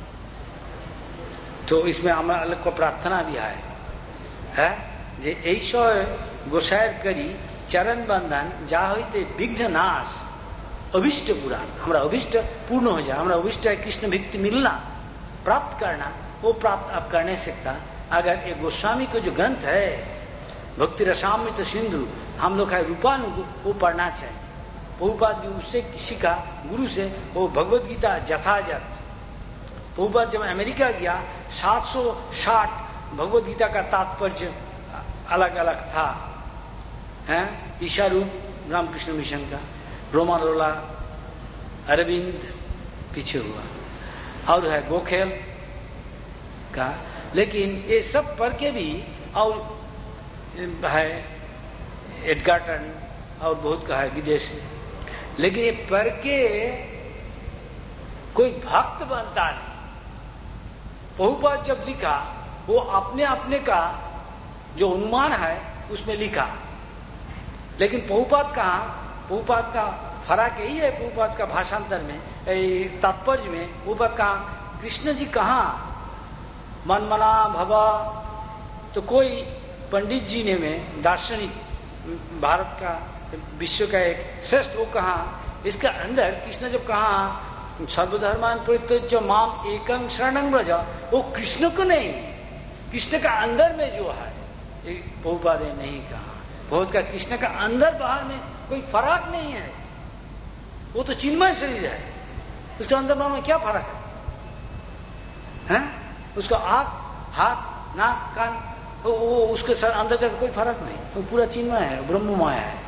तो इसमें हमारा अलग को प्रार्थना भी है, है जे ऐसो गोसायर करी चरण बंधन जा होते विघ्न नाश अभिष्ट पूरा, हमारा अभिष्ट पूर्ण हो जाए। हमारा अभिष्ट है कृष्ण भक्ति मिलना, प्राप्त करना, वो प्राप्त आप कर नहीं सकता अगर ये गोस्वामी को जो ग्रंथ है भक्ति रसामृत सिंधु, हम लोग है रूपानु, वो पढ़ना चाहिए। प्रभुपाद भी उससे किसी का गुरु से वो भगवत गीता यथाजत, प्रभुपाद जब अमेरिका गया सात सौ साठ भगवत गीता का तात्पर्य अलग अलग था, हैं ईशा रूप रामकृष्ण मिशन का, रोमालोला, अरविंद पीछे हुआ, और है गोखेल का, लेकिन ये सब पढ़ के भी, और है एडगार्टन और बहुत का है विदेश में, लेकिन ये पढ़ के कोई भक्त बनता नहीं। प्रभुपाद जब लिखा वो अपने अपने का जो अनुमान है उसमें लिखा, लेकिन प्रभुपाद कहा, प्रभुपाद का फर्क यही है, प्रभुपाद का भाषांतर में तात्पर्य में प्रभुपाद कहा कृष्ण जी कहा मनमना भवा, तो कोई पंडित जी ने में दार्शनिक भारत का विश्व का एक श्रेष्ठ वो कहा, इसका अंदर कृष्ण जब कहा सर्वधर्मान परित्यज्य माम एकम शरणं व्रज, वो कृष्ण को नहीं, कृष्ण का अंदर में जो है, प्रभुपाद ने नहीं कहा। बहुत का कृष्ण का अंदर बाहर में कोई फर्क नहीं है, वो तो चिन्मय शरीर है, उसके अंदर बाहर में क्या फर्क है, है? उसका आंख, हाथ, नाक, कान, वो, वो उसके सर अंदर का कोई फर्क नहीं, वो पूरा चिन्मय है, ब्रह्म माया है।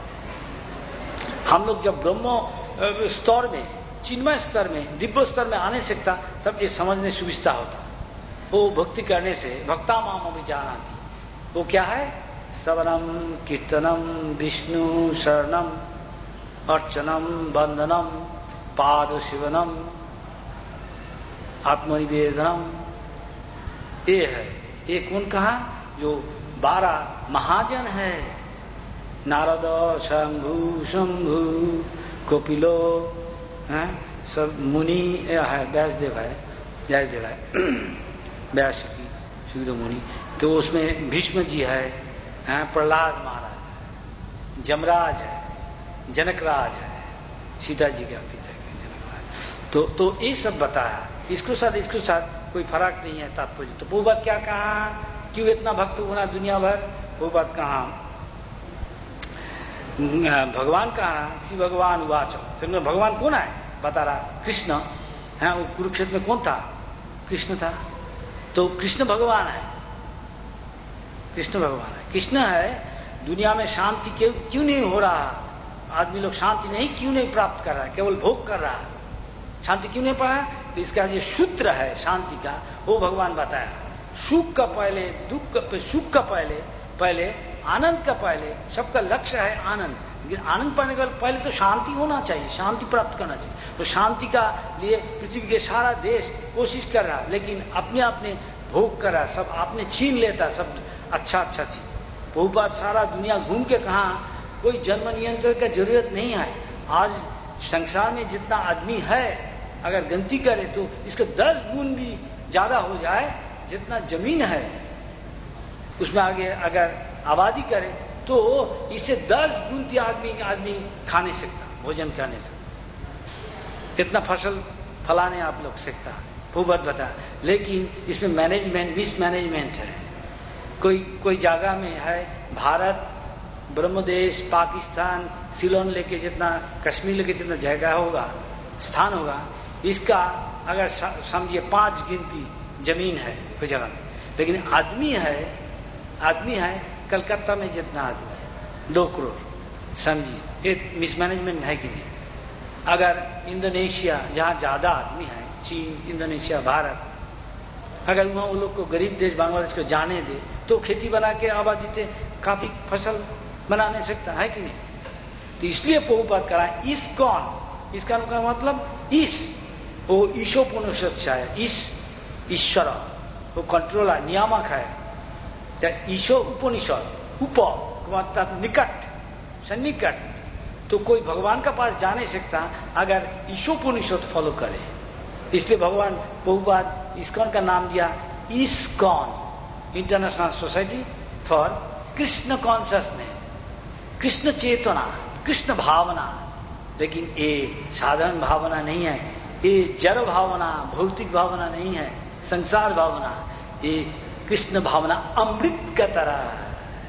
हम लोग जब ब्रह्म स्तर में, चिन्मय स्तर में, दिव्य स्तर में आने सकता, तब ये समझने सुविधा होता। वो भक्ति करने से भक्ता माम अभिजानाति, वो क्या है, श्रवणम कीर्तनम विष्णु शरणम अर्चनम वंदनम पाद शिवनम आत्मनिवेदनम, ये है। ये कौन कहा, जो बारह महाजन है, नारद शंभु शंभु कपिलो, हैं सब मुनि है, व्यासदेव है, व्यासदेव है, व्यास की सुखदेव मुनि, तो उसमें भीष्म जी है, हैं प्रहलाद महाराज, जमराज है, जनकराज है, सीता जी का पिता जनकराज, तो तो ये सब बताया। इसको साथ इसको साथ कोई फर्क नहीं है तात्पर्य। तो वो बात क्या कहा, क्यों इतना भक्त होना दुनिया भर, वो बात कहा भगवान कहा, श्री भगवान उवाच, फिर भगवान कौन है बता रहा, कृष्ण है। वो कुरुक्षेत्र में कौन था, कृष्ण था, तो कृष्ण भगवान है, कृष्ण भगवान है, कृष्ण है। दुनिया में शांति क्यों क्यों नहीं हो रहा, आदमी लोग शांति नहीं क्यों नहीं प्राप्त कर रहा है, केवल भोग कर रहा है, शांति क्यों नहीं पाया, तो इसका जो सूत्र है शांति का, वो भगवान बताया। सुख का पहले, दुख का, सुख का पहले, पहले आनंद का पहले, सबका लक्ष्य है आनंद, लेकिन आनंद पाने के पहले तो शांति होना चाहिए, शांति प्राप्त करना चाहिए। तो शांति का लिए पृथ्वी के सारा देश कोशिश कर रहा, लेकिन अपने अपने भोग कर रहा, सब आपने छीन लेता, सब अच्छा अच्छा चीज। प्रभुपाद सारा दुनिया घूम के कहा कोई जन्म नियंत्रण का जरूरत नहीं है। आज संसार में जितना आदमी है, अगर गलती करे तो इसका दस गुण भी ज्यादा हो जाए, जितना जमीन है उसमें आगे अगर आबादी करे तो इससे दस गुण आदमी आदमी खा नहीं सकता, भोजन कर नहीं सकता, कितना फसल फलाने आप लोग सकता, वो बात बता। लेकिन इसमें मैनेजमेंट, मिसमैनेजमेंट है। कोई कोई जगह में है, भारत, ब्रह्मदेश, पाकिस्तान, सिलोन लेके जितना, कश्मीर लेके जितना जगह होगा, स्थान होगा, इसका अगर समझिए पांच गिनती जमीन है कोई जगह में, लेकिन आदमी है, आदमी है कलकत्ता में जितना आदमी है, दो करोड़, समझिए ये मिसमैनेजमेंट है कि नहीं। अगर इंडोनेशिया जहां ज्यादा आदमी है, चीन, इंडोनेशिया, भारत, अगर वहां वो लोग को गरीब देश बांग्लादेश को जाने दे तो खेती बना के आबादी से काफी फसल बना नहीं सकता है कि नहीं? तो इसलिए प्रभुपाद करा इस कौन, इसका मतलब इस वो ईशोपनिषद है, इस ईश्वर वो कंट्रोलर नियामक है। ईशो उपनिषद उप मतलब निकट सन्निकट, तो कोई भगवान का पास जा नहीं सकता अगर ईशोपनिषद फॉलो करे। इसलिए भगवान प्रभुपाद इस्कॉन का नाम दिया ISKCON, international society for Krishna consciousness, Krishna चेतना, कृष्ण भावना। लेकिन ये साधारण भावना नहीं है, ये जड़ भावना, भौतिक भावना नहीं है, संसार भावना। ये कृष्ण भावना अमृत का तरह,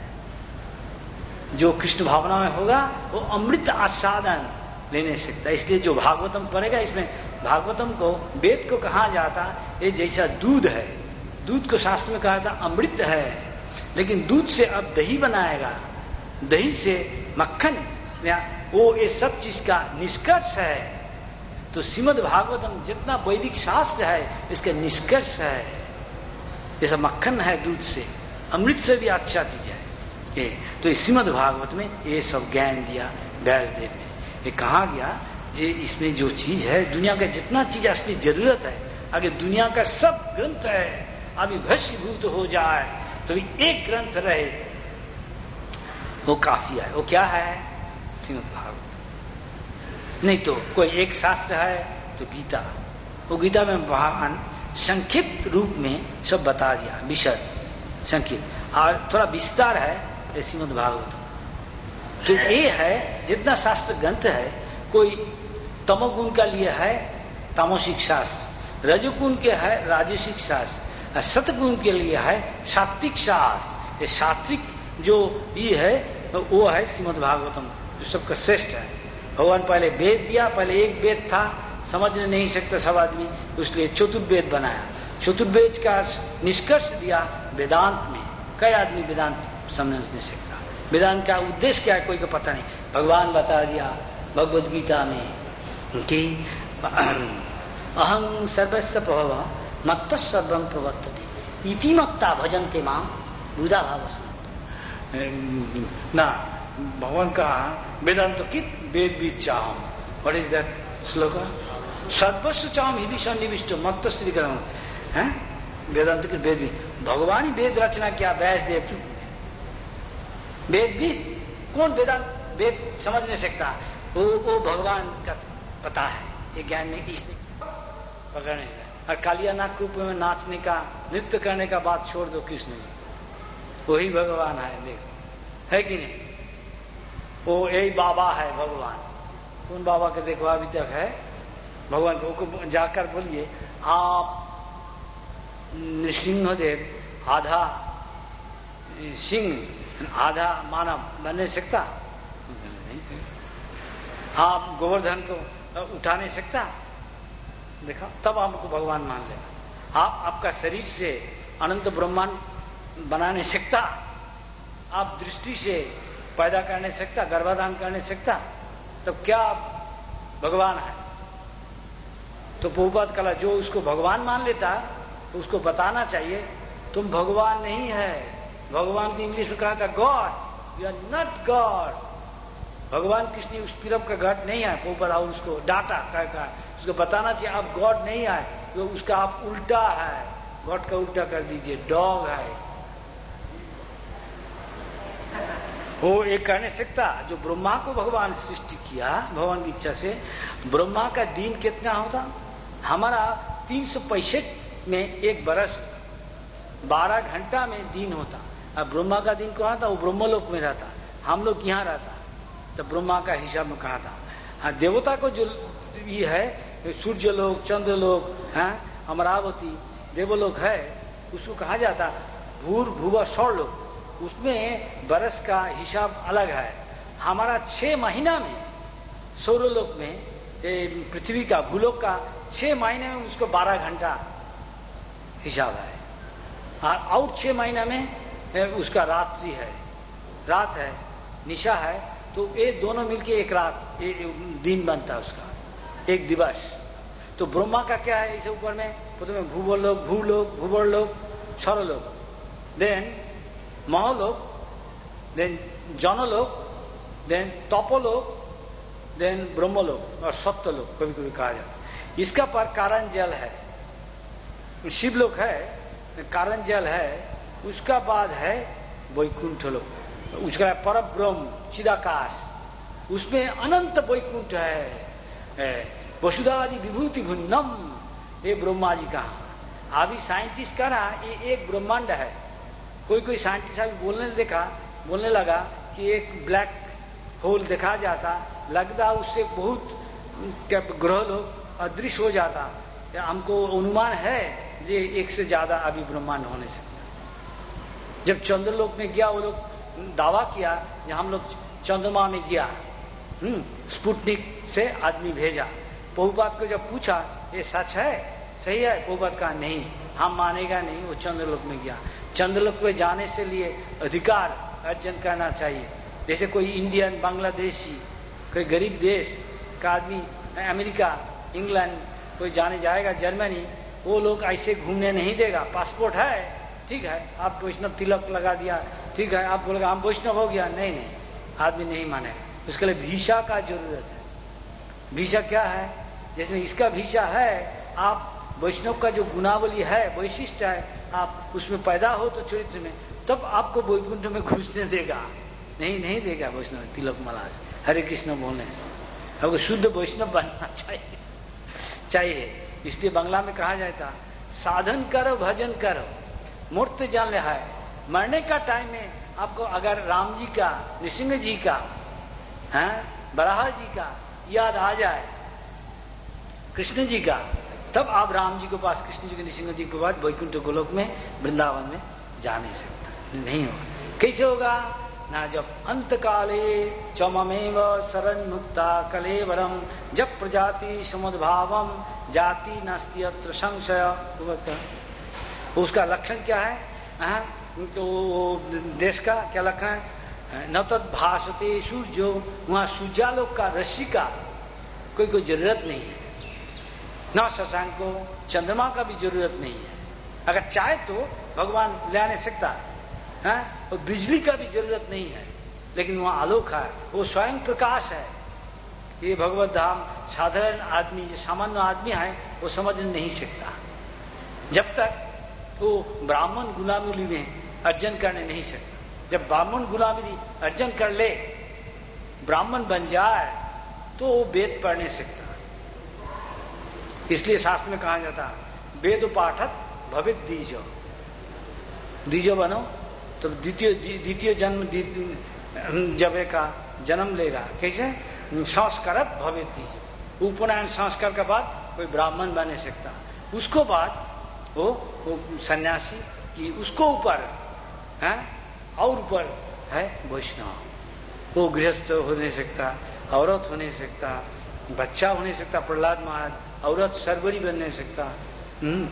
जो कृष्ण भावना में होगा वो अमृत आस्वादन ले नहीं सकता। इसलिए जो भागवतम पढ़ेगा, इसमें भागवतम को वेद को कहा जाता ये जैसा दूध है, दूध को शास्त्र में कहा जाता अमृत है। लेकिन दूध से अब दही बनाएगा, दही से मक्खन, वो ये सब चीज का निष्कर्ष है। तो श्रीमद् भागवतम जितना वैदिक शास्त्र है इसका निष्कर्ष है, जैसा मक्खन है दूध से, अमृत से भी अच्छा चीज है ये। तो इस श्रीमद् भागवत में ये सब ज्ञान दिया व्यासदेव ने। ये कहा गया जे इसमें जो चीज है, दुनिया का जितना चीज असली जरूरत है, अगर दुनिया का सब ग्रंथ है अभी भस्मीभूत हो जाए तो भी एक ग्रंथ रहे वो काफी है। वो क्या है? श्रीमद् भागवत। नहीं तो कोई एक शास्त्र है तो गीता, वो गीता में भगवान संक्षिप्त रूप में सब बता दिया, विशद संक्षिप्त, और थोड़ा विस्तार है श्रीमद् भागवत। तो ये है जितना शास्त्र ग्रंथ है, कोई तमोगुण का लिए है तामसिक शास्त्र, रजोगुण के है राजसिक शास्त्र, सतगुण के लिए है सात्विक शास्त्र। ये सात्विक जो ये है वो है श्रीमद् भागवतम, जो सबका श्रेष्ठ है। भगवान पहले वेद दिया, पहले एक वेद था, समझ नहीं सकता सब आदमी, इसलिए चतुर्वेद बनाया। चतुर्वेद का निष्कर्ष दिया वेदांत में। कई आदमी वेदांत समझ नहीं सकता, वेदांत का उद्देश्य क्या है कोई को पता नहीं। भगवान बता दिया भगवद गीता में कि अहं सर्वस्व प्रभव मत्त सर्वं प्रवर्तते इति मत्ता भजन्ते मां बुधा भाव ना। भगवान कहा वेदांत कित वेद विद चाहम। What is that shloka? सर्वस्व चाहम हृदय सन्निविष्ट मत्त श्री करम है वेदांत के वेद। भगवान ही वेद रचना किया, व्यासदेव वेदविद। कौन वेदांत वेद समझ नहीं सकता? वो वो भगवान का पता है, ये ज्ञान में इसने पकड़ नहीं सकता। और कालिया नाग रूप में नाचने का, नृत्य करने का बात छोड़ दो कृष्ण जी, वही भगवान है। देखो है कि नहीं? वो यही बाबा है भगवान। कौन बाबा के देखो अभी तक है भगवान को जाकर बोलिए आप नृसिंहदेव आधा सिंह आधा मानव बन नहीं सकता, आप गोवर्धन को उठा नहीं सकता, देखा तब आपको भगवान मान लेगा। आप आपका शरीर से अनंत ब्रह्मांड बना नहीं सकता, आप दृष्टि से पैदा कर नहीं सकता, गर्भाधान कर नहीं सकता, तब क्या आप भगवान है? तो प्रभुपाद कला जो उसको भगवान मान लेता तो उसको बताना चाहिए तुम भगवान नहीं है। भगवान को इंग्लिश में कहा था God, you are not God. भगवान कृष्ण उस तरफ का घट नहीं है। प्रभुपाद और उसको डाटा कहा, उसको बताना चाहिए आप गॉड नहीं है, तो उसका आप उल्टा है, गॉड का उल्टा कर दीजिए, डॉग है। वो एक कह नहीं सकता जो ब्रह्मा को भगवान सृष्टि किया भगवान की इच्छा से। ब्रह्मा का दिन कितना होता? हमारा तीन सौ पैंसठ में एक बरस बारह घंटा में दिन होता। अब ब्रह्मा का दिन कहाँ था? वो ब्रह्मलोक में रहता, हम लोग यहाँ रहता, तो ब्रह्मा का हिसाब में कहा था। हाँ, देवता को जो ये है सूर्य लोक, चंद्र लोक, हाँ अमरावती देवलोक है, उसको कहा जाता भूर भुवा सौर लोक। उसमें बरस का हिसाब अलग है। हमारा छह महीना में सौरलोक में पृथ्वी का भूलोक का छह महीने में उसको बारह घंटा हिसाब है, और छह महीना में उसका रात्रि है, रात है, निशा है। तो ये दोनों मिलके एक रात एक दिन बनता है उसका, एक दिवस। तो ब्रह्मा का क्या है इसे ऊपर में प्रथमे भूवलोक, भूलोक, भूवर्लोक, सरलोक, देन महलोक, देन जनलोक, देन तपोलोक, देन ब्रह्मलोक और सत्यलोक कभी कभी कहा जाता है। इसका पर कारण जल है, शिवलोक है, कारण जल है, उसका बाद है वैकुंठ लोक, उसका पर ब्रह्म चिदाकाश, उसमें अनंत वैकुंठ है, वसुधादि विभूति घुन्नम, ये ब्रह्मा जी का। अभी साइंटिस्ट का ना ये एक ब्रह्मांड है। कोई कोई साइंटिस्ट अभी बोलने देखा बोलने लगा कि एक ब्लैक होल देखा जाता, लगता उससे बहुत ग्रह लोग अदृश्य हो जाता। हमको अनुमान है ये एक से ज्यादा अभी ब्रह्मांड होने से। जब चंद्रलोक में गया वो लोग दावा किया कि हम लोग चंद्रमा में गया, हम्म स्पुतनिक से आदमी भेजा। प्रभुपाद को जब पूछा ये सच है, सही है, प्रभुपाद कहा नहीं, हम मानेगा नहीं, वो चंद्रलोक में गया। चंद्रलोक में जाने से लिए अधिकार अर्जन करना चाहिए। जैसे कोई इंडियन, बांग्लादेशी, कोई गरीब देश का आदमी, अमेरिका, इंग्लैंड कोई जाने जाएगा, जर्मनी, वो लोग ऐसे घूमने नहीं देगा। पासपोर्ट है, ठीक है, आप वैष्णव तिलक लगा दिया, ठीक है, आप बोलेगा हम वैष्णव हो गया, नहीं नहीं, आदमी नहीं मानेगा। उसके लिए वीसा का जरूरत है। वीसा क्या है? जिसमें इसका वीसा है, आप वैष्णव का जो गुणावली है, वैशिष्ट है, आप उसमें पैदा हो तो चरित्र में, तब आपको वैकुंठ में घुसने देगा, नहीं नहीं देगा वैष्णव तिलक माला से, हरे कृष्ण बोलने से। आपको शुद्ध वैष्णव बनना चाहिए चाहिए इसलिए बांग्ला में कहा जाता, साधन करो भजन करो मूर्त जान ले है। मरने का टाइम में आपको अगर राम जी का, नृसिंह जी का, है बराह जी का याद आ जाए, कृष्ण जी का, तब आप राम जी के पास, कृष्ण जी के, नृसिंह जी के बाद वैकुंठ गोलोक में, वृंदावन में जा नहीं सकता, नहीं होगा। कैसे होगा ना? जब अंत काले चममेव शरण मुक्ता कलेवरम, जब प्रजाति समुद्भावम जाति नास्ति अत्र संशय। उसका लक्षण क्या है? आ, तो देश का क्या लक्षण है? न तद भाषते सूर्यो, वहां सूर्यालोक का, रश्मि का कोई कोई जरूरत नहीं है। न शशांक को, चंद्रमा का भी जरूरत नहीं है। अगर चाहे तो भगवान ले नहीं सकता है, और बिजली का भी जरूरत नहीं है, लेकिन वहां आलोक है, वो स्वयं प्रकाश है। ये भगवत धाम साधारण आदमी, जो सामान्य आदमी है, वो समझ नहीं सकता जब तक वो ब्राह्मण गुलामी में अर्जन करने नहीं सकता। जब ब्राह्मण गुलामी अर्जन कर ले, ब्राह्मण बन जाए, तो वो वेद पढ़ नहीं सकता। इसलिए शास्त्र में कहा जाता, वेद पाठक भवित दीजो, दीजो बनो तो द्वितीय द्वितीय जन्म जब का जन्म लेगा। कैसे? संस्कारत भवित दीजो, उपनयन संस्कार के बाद कोई ब्राह्मण बन नहीं सकता। उसको बाद वो, वो सन्यासी की, उसको ऊपर है और ऊपर है वैष्णव। वो गृहस्थ हो नहीं सकता, औरत हो नहीं सकता, बच्चा हो नहीं सकता, प्रहलाद महाराज, औरत सरबरी बन नहीं सकता। हम्म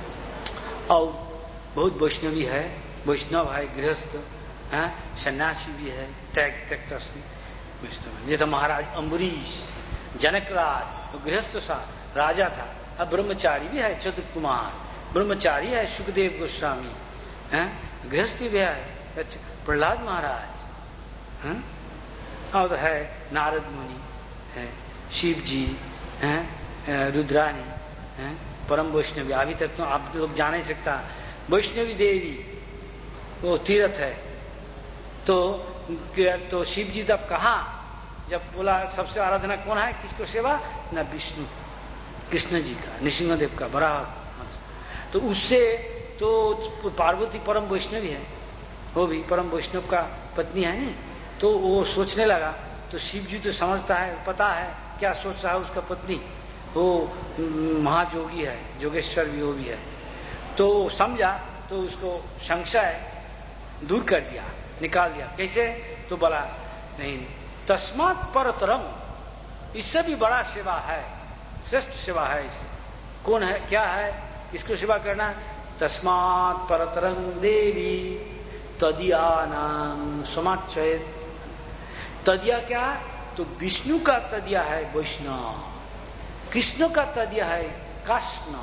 और बहुत वैष्णवी है, वैष्णव है, गृहस्थ है, सन्यासी भी है, त्याग त्यक्ता वैष्णव। जैसे महाराज अम्बरीश, जनक राज, तो गृहस्थ सा राजा था। अब ब्रह्मचारी भी है, चतुर कुमार ब्रह्मचारी है, सुखदेव गोस्वामी है, गृहस्थी भी है, प्रहलाद महाराज है, और है नारद मुनि है, शिव जी है, रुद्रानी है, परम वैष्णवी। अभी तक तो आप लोग जान नहीं सकता, वैष्णवी देवी वो तीर्थ है। तो तो शिव जी तब कहा, जब बोला सबसे आराधना कौन है, किसको सेवा? ना विष्णु, कृष्ण जी का, नृसिंह देव का, बड़ा। तो उससे तो पार्वती परम वैष्णवी है, वो भी परम वैष्णव का पत्नी है नहीं। तो वो सोचने लगा, तो शिव जी तो समझता है, पता है क्या सोच रहा है उसका पत्नी, वो महाजोगी है, जोगेश्वर भी वो भी है। तो समझा, तो उसको संशय दूर कर दिया, निकाल दिया। कैसे? तो बोला नहीं, तस्मात् परतरम, इससे भी बड़ा सेवा है, श्रेष्ठ सेवा है। इसे कौन है, क्या है, इसको सेवा करना? तस्मात् परतरम देवी तदिया नाम समाचयत। तदिया क्या? तो विष्णु का तदिया है वैष्णव, कृष्ण का तदिया है कृष्ण,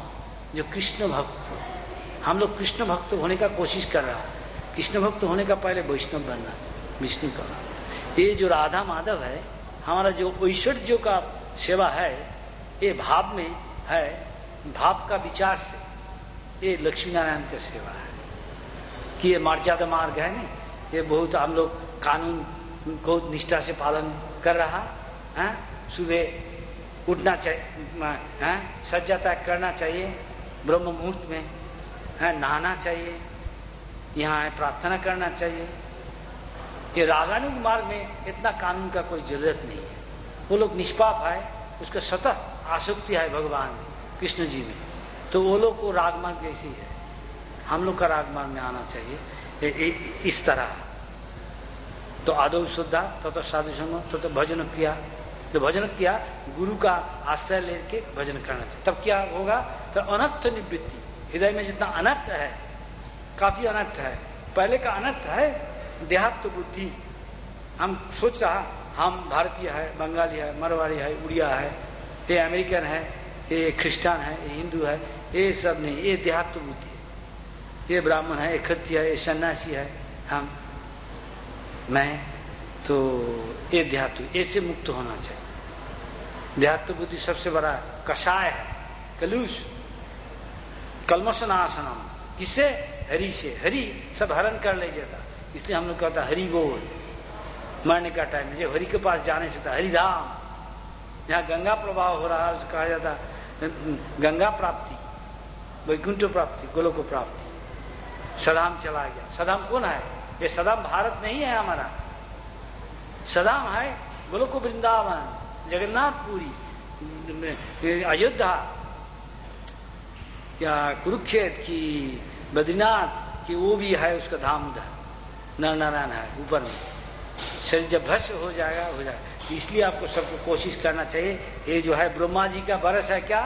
जो कृष्ण भक्त, हम लोग कृष्ण भक्त होने का कोशिश कर रहा है। कृष्ण भक्त होने का पहले वैष्णव बनना चाहिए, विष्णु का। ये जो राधा माधव है, हमारा जो ऐश्वर्य का सेवा है, ये भाव में है, भाव का विचार से ये लक्ष्मी नारायण का सेवा है कि ये मर्यादा मार्ग है ना, ये बहुत हम लोग कानून को निष्ठा से पालन कर रहा है। सुबह उठना चाहिए, सज्जा त्याग करना चाहिए, ब्रह्म मुहूर्त में है, नहाना चाहिए, यहाँ प्रार्थना करना चाहिए। ये रागानुग मार्ग में इतना कानून का कोई जरूरत नहीं है। वो लोग निष्पाप है, उसका सतत आसक्ति है भगवान कृष्ण जी में, तो वो लोग को रागमार्ग जैसी है। हम लोग का रागमार्ग में आना चाहिए ए, ए, इस तरह। तो आदौ शुद्धा तथा साधु संग तो, तो भजन किया, तो भजन किया गुरु का आश्रय लेके भजन करना चाहिए। तब क्या होगा? तो अनर्थ निवृत्ति, हृदय में जितना अनर्थ है, काफी अनर्थ है। पहले का अनर्थ है देहात्म बुद्धि, हम सोच रहा हम भारतीय है, बंगाली है, मरवाड़ी है, उड़िया है, ये अमेरिकन है, ये क्रिश्चियन है, ये हिंदू है, ये सब नहीं, ये देहात्म बुद्धि है। ये ब्राह्मण है, ये क्षत्रिय है, ये सन्यासी है, हम मैं, तो ये देहात्म, इससे मुक्त होना चाहिए। देहात्म बुद्धि सबसे बड़ा कषाय है, कलुष, कलमशनाशनम। किससे? हरि से। हरि सब हरण कर ले जाता, इसलिए हम लोग कहता हरि बोल। मरने का टाइम में जो हरि के पास जाने से था, हरिधाम, जहां गंगा प्रवाह हो रहा है उसको कहा जाता गंगा प्राप्ति, वैकुंठ प्राप्ति, गोलोक प्राप्ति। सदाम चला गया। सदाम कौन है? ये सदाम भारत नहीं है हमारा, सदाम है गोलोक वृंदावन, जगन्नाथपुरी, अयोध्या, क्या कुरुक्षेत्र की, बद्रीनाथ की, वो भी है उसका धाम उधर, नर नारायण है ऊपर में। शरीर जब भस्म हो जाएगा हो जाएगा। इसलिए आपको सबको कोशिश करना चाहिए। ये जो है ब्रह्मा जी का बरस है क्या?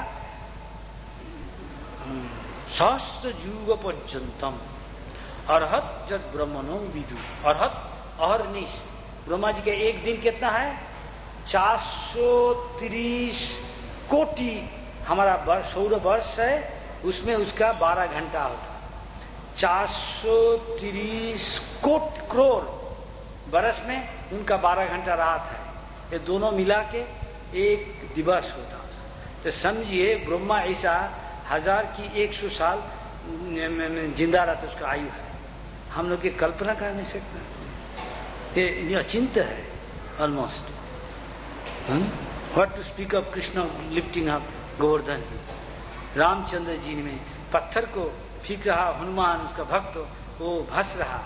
सहस्त्र युग पर्यंतम अर्हत जद ब्रह्मणो विदु। अर्हत अहर्निश, ब्रह्मा जी का एक दिन कितना है? चार सौ तीस कोटि हमारा वर्ष, सौर वर्ष है, उसमें उसका बारह घंटा होता। चार सौ तीस कोट करोड़ बरस में उनका बारह घंटा रात है। ये दोनों मिला के एक दिवस होता। तो समझिए ब्रह्मा ऐसा हजार की एक सौ साल जिंदा रहता, उसका आयु है। हम लोग की कल्पना कर नहीं सकते, ये अचिंत्य है almost. What to speak of Krishna lifting up Govardhan. Ramchandra ji में पत्थर को फेंक रहा हनुमान, उसका भक्त, वो भस रहा,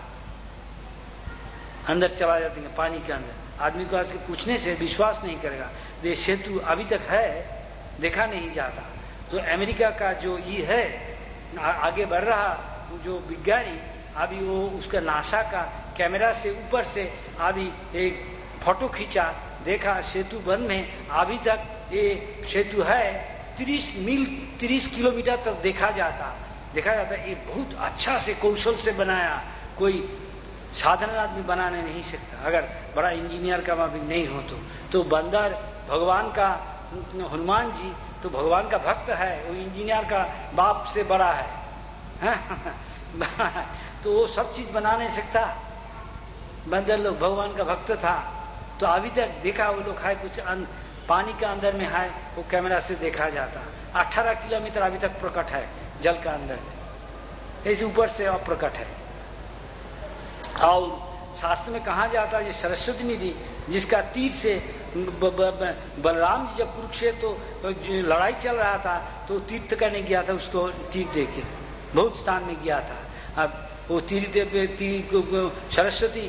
अंदर चला जाते हैं पानी के अंदर। आदमी को आज के पूछने से विश्वास नहीं करेगा। ये सेतु अभी तक है, देखा नहीं जाता। तो अमेरिका का जो ये है आ, आगे बढ़ रहा जो विज्ञानी, अभी वो उसका नासा का कैमरा से ऊपर से अभी एक फोटो खींचा, देखा सेतु बंद में अभी तक ये सेतु है तीस मील तीस किलोमीटर तक देखा जाता देखा जाता ये बहुत अच्छा से कौशल से बनाया, कोई साधारण आदमी बनाने नहीं सकता। अगर बड़ा इंजीनियर का भी नहीं हो तो तो बंदर भगवान का, हनुमान जी तो भगवान का भक्त है, वो इंजीनियर का बाप से बड़ा है तो वो सब चीज बना नहीं सकता। बंदर लोग भगवान का भक्त था, तो अभी तक देखा वो लोग है कुछ अन, पानी के अंदर में है, वो कैमरा से देखा जाता। अठारह किलोमीटर अभी तक प्रकट है जल का अंदर में, ऐसे ऊपर से अप्रकट है। और शास्त्र में कहा जाता है ये सरस्वती निधि जिसका तीर से ब, ब, ब, बलराम जी जब कुरुक्षेत्र तो लड़ाई चल रहा था तो तीर्थ करने गया था, उसको तीर देके बहुत स्थान में गया था। अब वो तीर तीर सरस्वती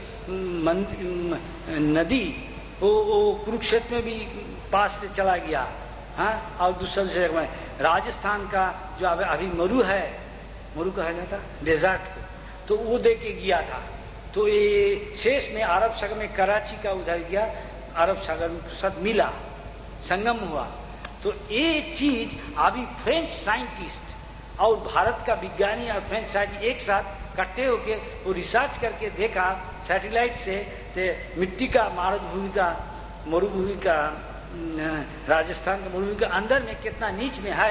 नदी वो, वो कुरुक्षेत्र में भी पास से चला गया। हाँ, और दूसरा जगह राजस्थान का जो अभी मरु है, मरु कहा जाता डेजर्ट को, तो वो दे के गया था। तो ये शेष में अरब सागर में कराची का उधर गया, अरब सागर में साथ मिला, संगम हुआ। तो ये चीज अभी फ्रेंच साइंटिस्ट और भारत का विज्ञानी और फ्रेंच साइंटिस्ट एक साथ इकट्ठे होके वो रिसर्च करके देखा सैटेलाइट से, ते मिट्टी का मारुभूमि का मरुभूमि का राजस्थान के मरुभूमि के अंदर में कितना नीच में है,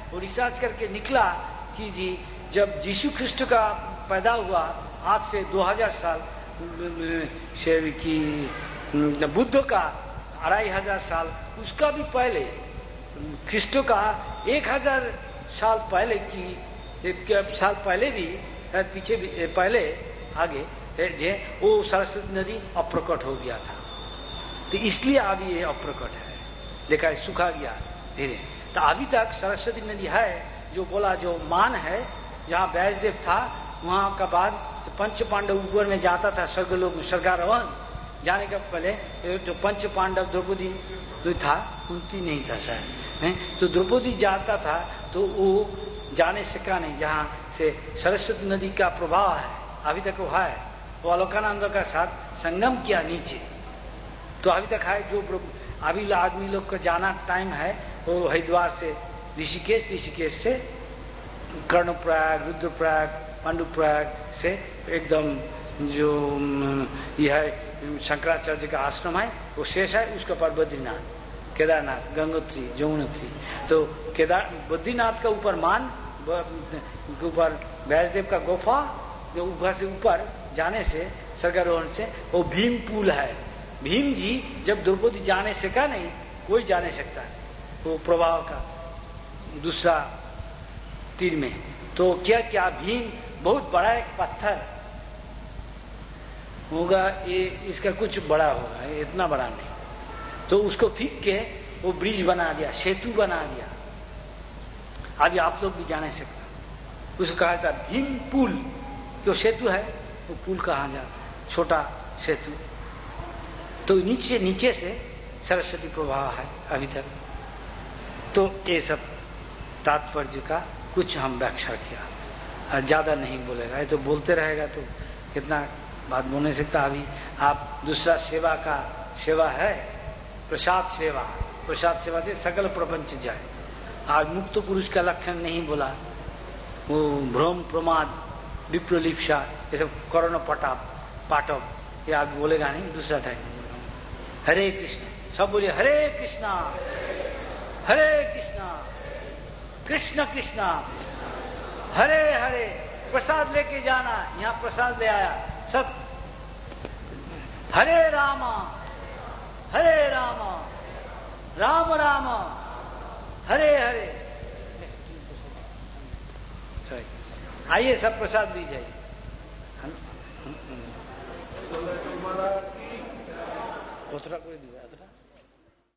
वो रिसर्च करके निकला कि जी जब यीशु ख्रिस्ट का पैदा हुआ आज से दो हज़ार साल से की बुद्ध का अढ़ाई हजार साल, उसका भी पहले ख्रिस्टो का एक हजार साल पहले की एक साल पहले भी पीछे भी पहले आगे जे वो सरस्वती नदी अप्रकट हो गया था। तो इसलिए अभी ये अप्रकट है, देखा है सूखा गया धीरे। तो अभी तक सरस्वती नदी है जो बोला जो मान है जहाँ वैष्णदेव था वहां का बाद पंच पांडव ऊपर में जाता था स्वर्गलोक में स्वर्गारोहण जाने का पहले जो पंच पांडव द्रौपदी जो था कुंती नहीं था शायद, तो द्रौपदी जाता था तो वो जाने सका नहीं जहाँ से सरस्वती नदी का प्रभाव है अभी तक वो है। वो अलोकानंद का साथ संगम किया नीचे तो अभी तक है। जो अभी आदमी लोग को जाना टाइम है वो हरिद्वार से ऋषिकेश, ऋषिकेश से कर्णप्रयाग, रुद्रप्रयाग, पांडुप्रयाग से एकदम जो यह है शंकराचार्य का आश्रम है वो शेष है, उसके ऊपर बद्रीनाथ, केदारनाथ, गंगोत्री, जमुनोत्री। तो केदार बद्रीनाथ का ऊपर मान के ऊपर वैष्णदेव का गुफा जो ऊपर से ऊपर जाने से स्वर्गारोहण से वो भीम पुल है। भीम जी जब द्रौपदी जाने से का नहीं कोई जा नहीं सकता है वो प्रभाव का दूसरा तीर में। तो क्या क्या भीम बहुत बड़ा एक पत्थर होगा, ये इसका कुछ बड़ा होगा, इतना बड़ा नहीं। तो उसको फेंक के वो ब्रिज बना दिया, सेतु बना दिया। अभी आप लोग भी जा नहीं सकते। उसको कहा था भीम पुल, जो सेतु है वो पुल कहा जा, छोटा सेतु। तो नीचे नीचे से सरस्वती प्रवाह है अभी तक। तो ये सब तात्पर्य का कुछ हम व्याख्या किया, ज्यादा नहीं बोलेगा, ये तो बोलते रहेगा तो कितना बात बोल नहीं सकता। अभी आप दूसरा सेवा का सेवा है प्रसाद सेवा, प्रसाद सेवा से सकल प्रपंच जाए। आज मुक्त पुरुष का लक्षण नहीं बोला, वो भ्रम प्रमाद विप्रलिप्सा ये सब करोना पटा पाटव ये आप बोलेगा नहीं। दूसरा टाइम हरे कृष्ण सब बोलिए हरे कृष्णा हरे कृष्णा कृष्ण कृष्णा हरे हरे। प्रसाद लेके जाना, यहाँ प्रसाद ले आया सब। हरे रामा हरे रामा राम राम हरे हरे। आइए सब प्रसाद ली जाइए। कोतरा कोई दिया